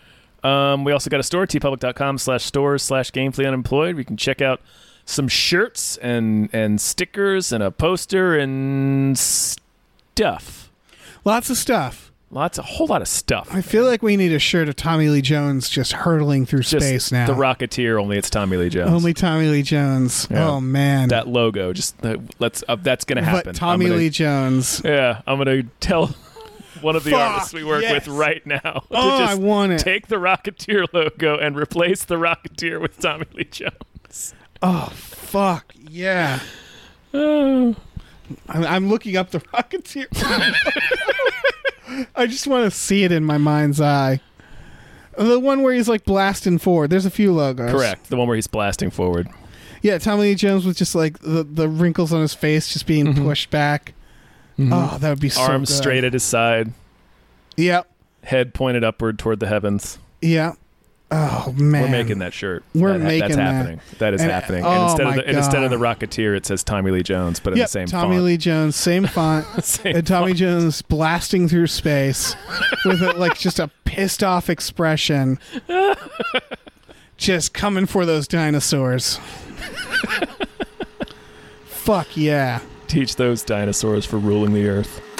Speaker 1: Um, we also got a store, tpublic.com slash stores slash gamefully unemployed. We can check out some shirts and, and stickers and a poster and stuff.
Speaker 2: Lots of stuff.
Speaker 1: Lots, a whole lot of stuff.
Speaker 2: I feel like we need a shirt of Tommy Lee Jones just hurtling through
Speaker 1: Just
Speaker 2: space now.
Speaker 1: The Rocketeer, only it's Tommy Lee Jones.
Speaker 2: Only Tommy Lee Jones.
Speaker 1: Yeah.
Speaker 2: Oh man,
Speaker 1: that logo, just uh, let's. Uh, that's gonna
Speaker 2: But
Speaker 1: happen.
Speaker 2: Tommy
Speaker 1: I'm gonna-
Speaker 2: Lee Jones.
Speaker 1: Yeah, I'm gonna tell one of the
Speaker 2: Fuck,
Speaker 1: artists we work
Speaker 2: yes.
Speaker 1: with right now to
Speaker 2: Oh,
Speaker 1: just
Speaker 2: I want it.
Speaker 1: take the Rocketeer logo and replace the Rocketeer with Tommy Lee Jones.
Speaker 2: Oh fuck yeah!
Speaker 1: Oh.
Speaker 2: I'm, I'm looking up the Rocketeer. I just want to see it in my mind's eye. The one where he's like blasting forward. There's a few logos.
Speaker 1: Correct, the one where he's blasting forward.
Speaker 2: Yeah, Tommy Lee Jones with just like the, the wrinkles on his face just being pushed back. Oh, that would be so
Speaker 1: Arms
Speaker 2: good.
Speaker 1: straight at his side,
Speaker 2: Yep.
Speaker 1: head pointed upward toward the heavens.
Speaker 2: Yep. Oh man,
Speaker 1: We're making that shirt.
Speaker 2: We're
Speaker 1: That-
Speaker 2: making
Speaker 1: that's
Speaker 2: that.
Speaker 1: happening. That is
Speaker 2: And-
Speaker 1: happening.
Speaker 2: oh
Speaker 1: and instead
Speaker 2: my
Speaker 1: of the, and instead of the
Speaker 2: God.
Speaker 1: Rocketeer, it says Tommy Lee Jones, but in
Speaker 2: Yep,
Speaker 1: the same
Speaker 2: Tommy
Speaker 1: font.
Speaker 2: Lee Jones, same font.
Speaker 1: Same
Speaker 2: and Tommy
Speaker 1: font.
Speaker 2: Jones blasting through space with a, like just a pissed off expression, just coming for those dinosaurs. Fuck yeah!
Speaker 1: Teach those dinosaurs for ruling the earth.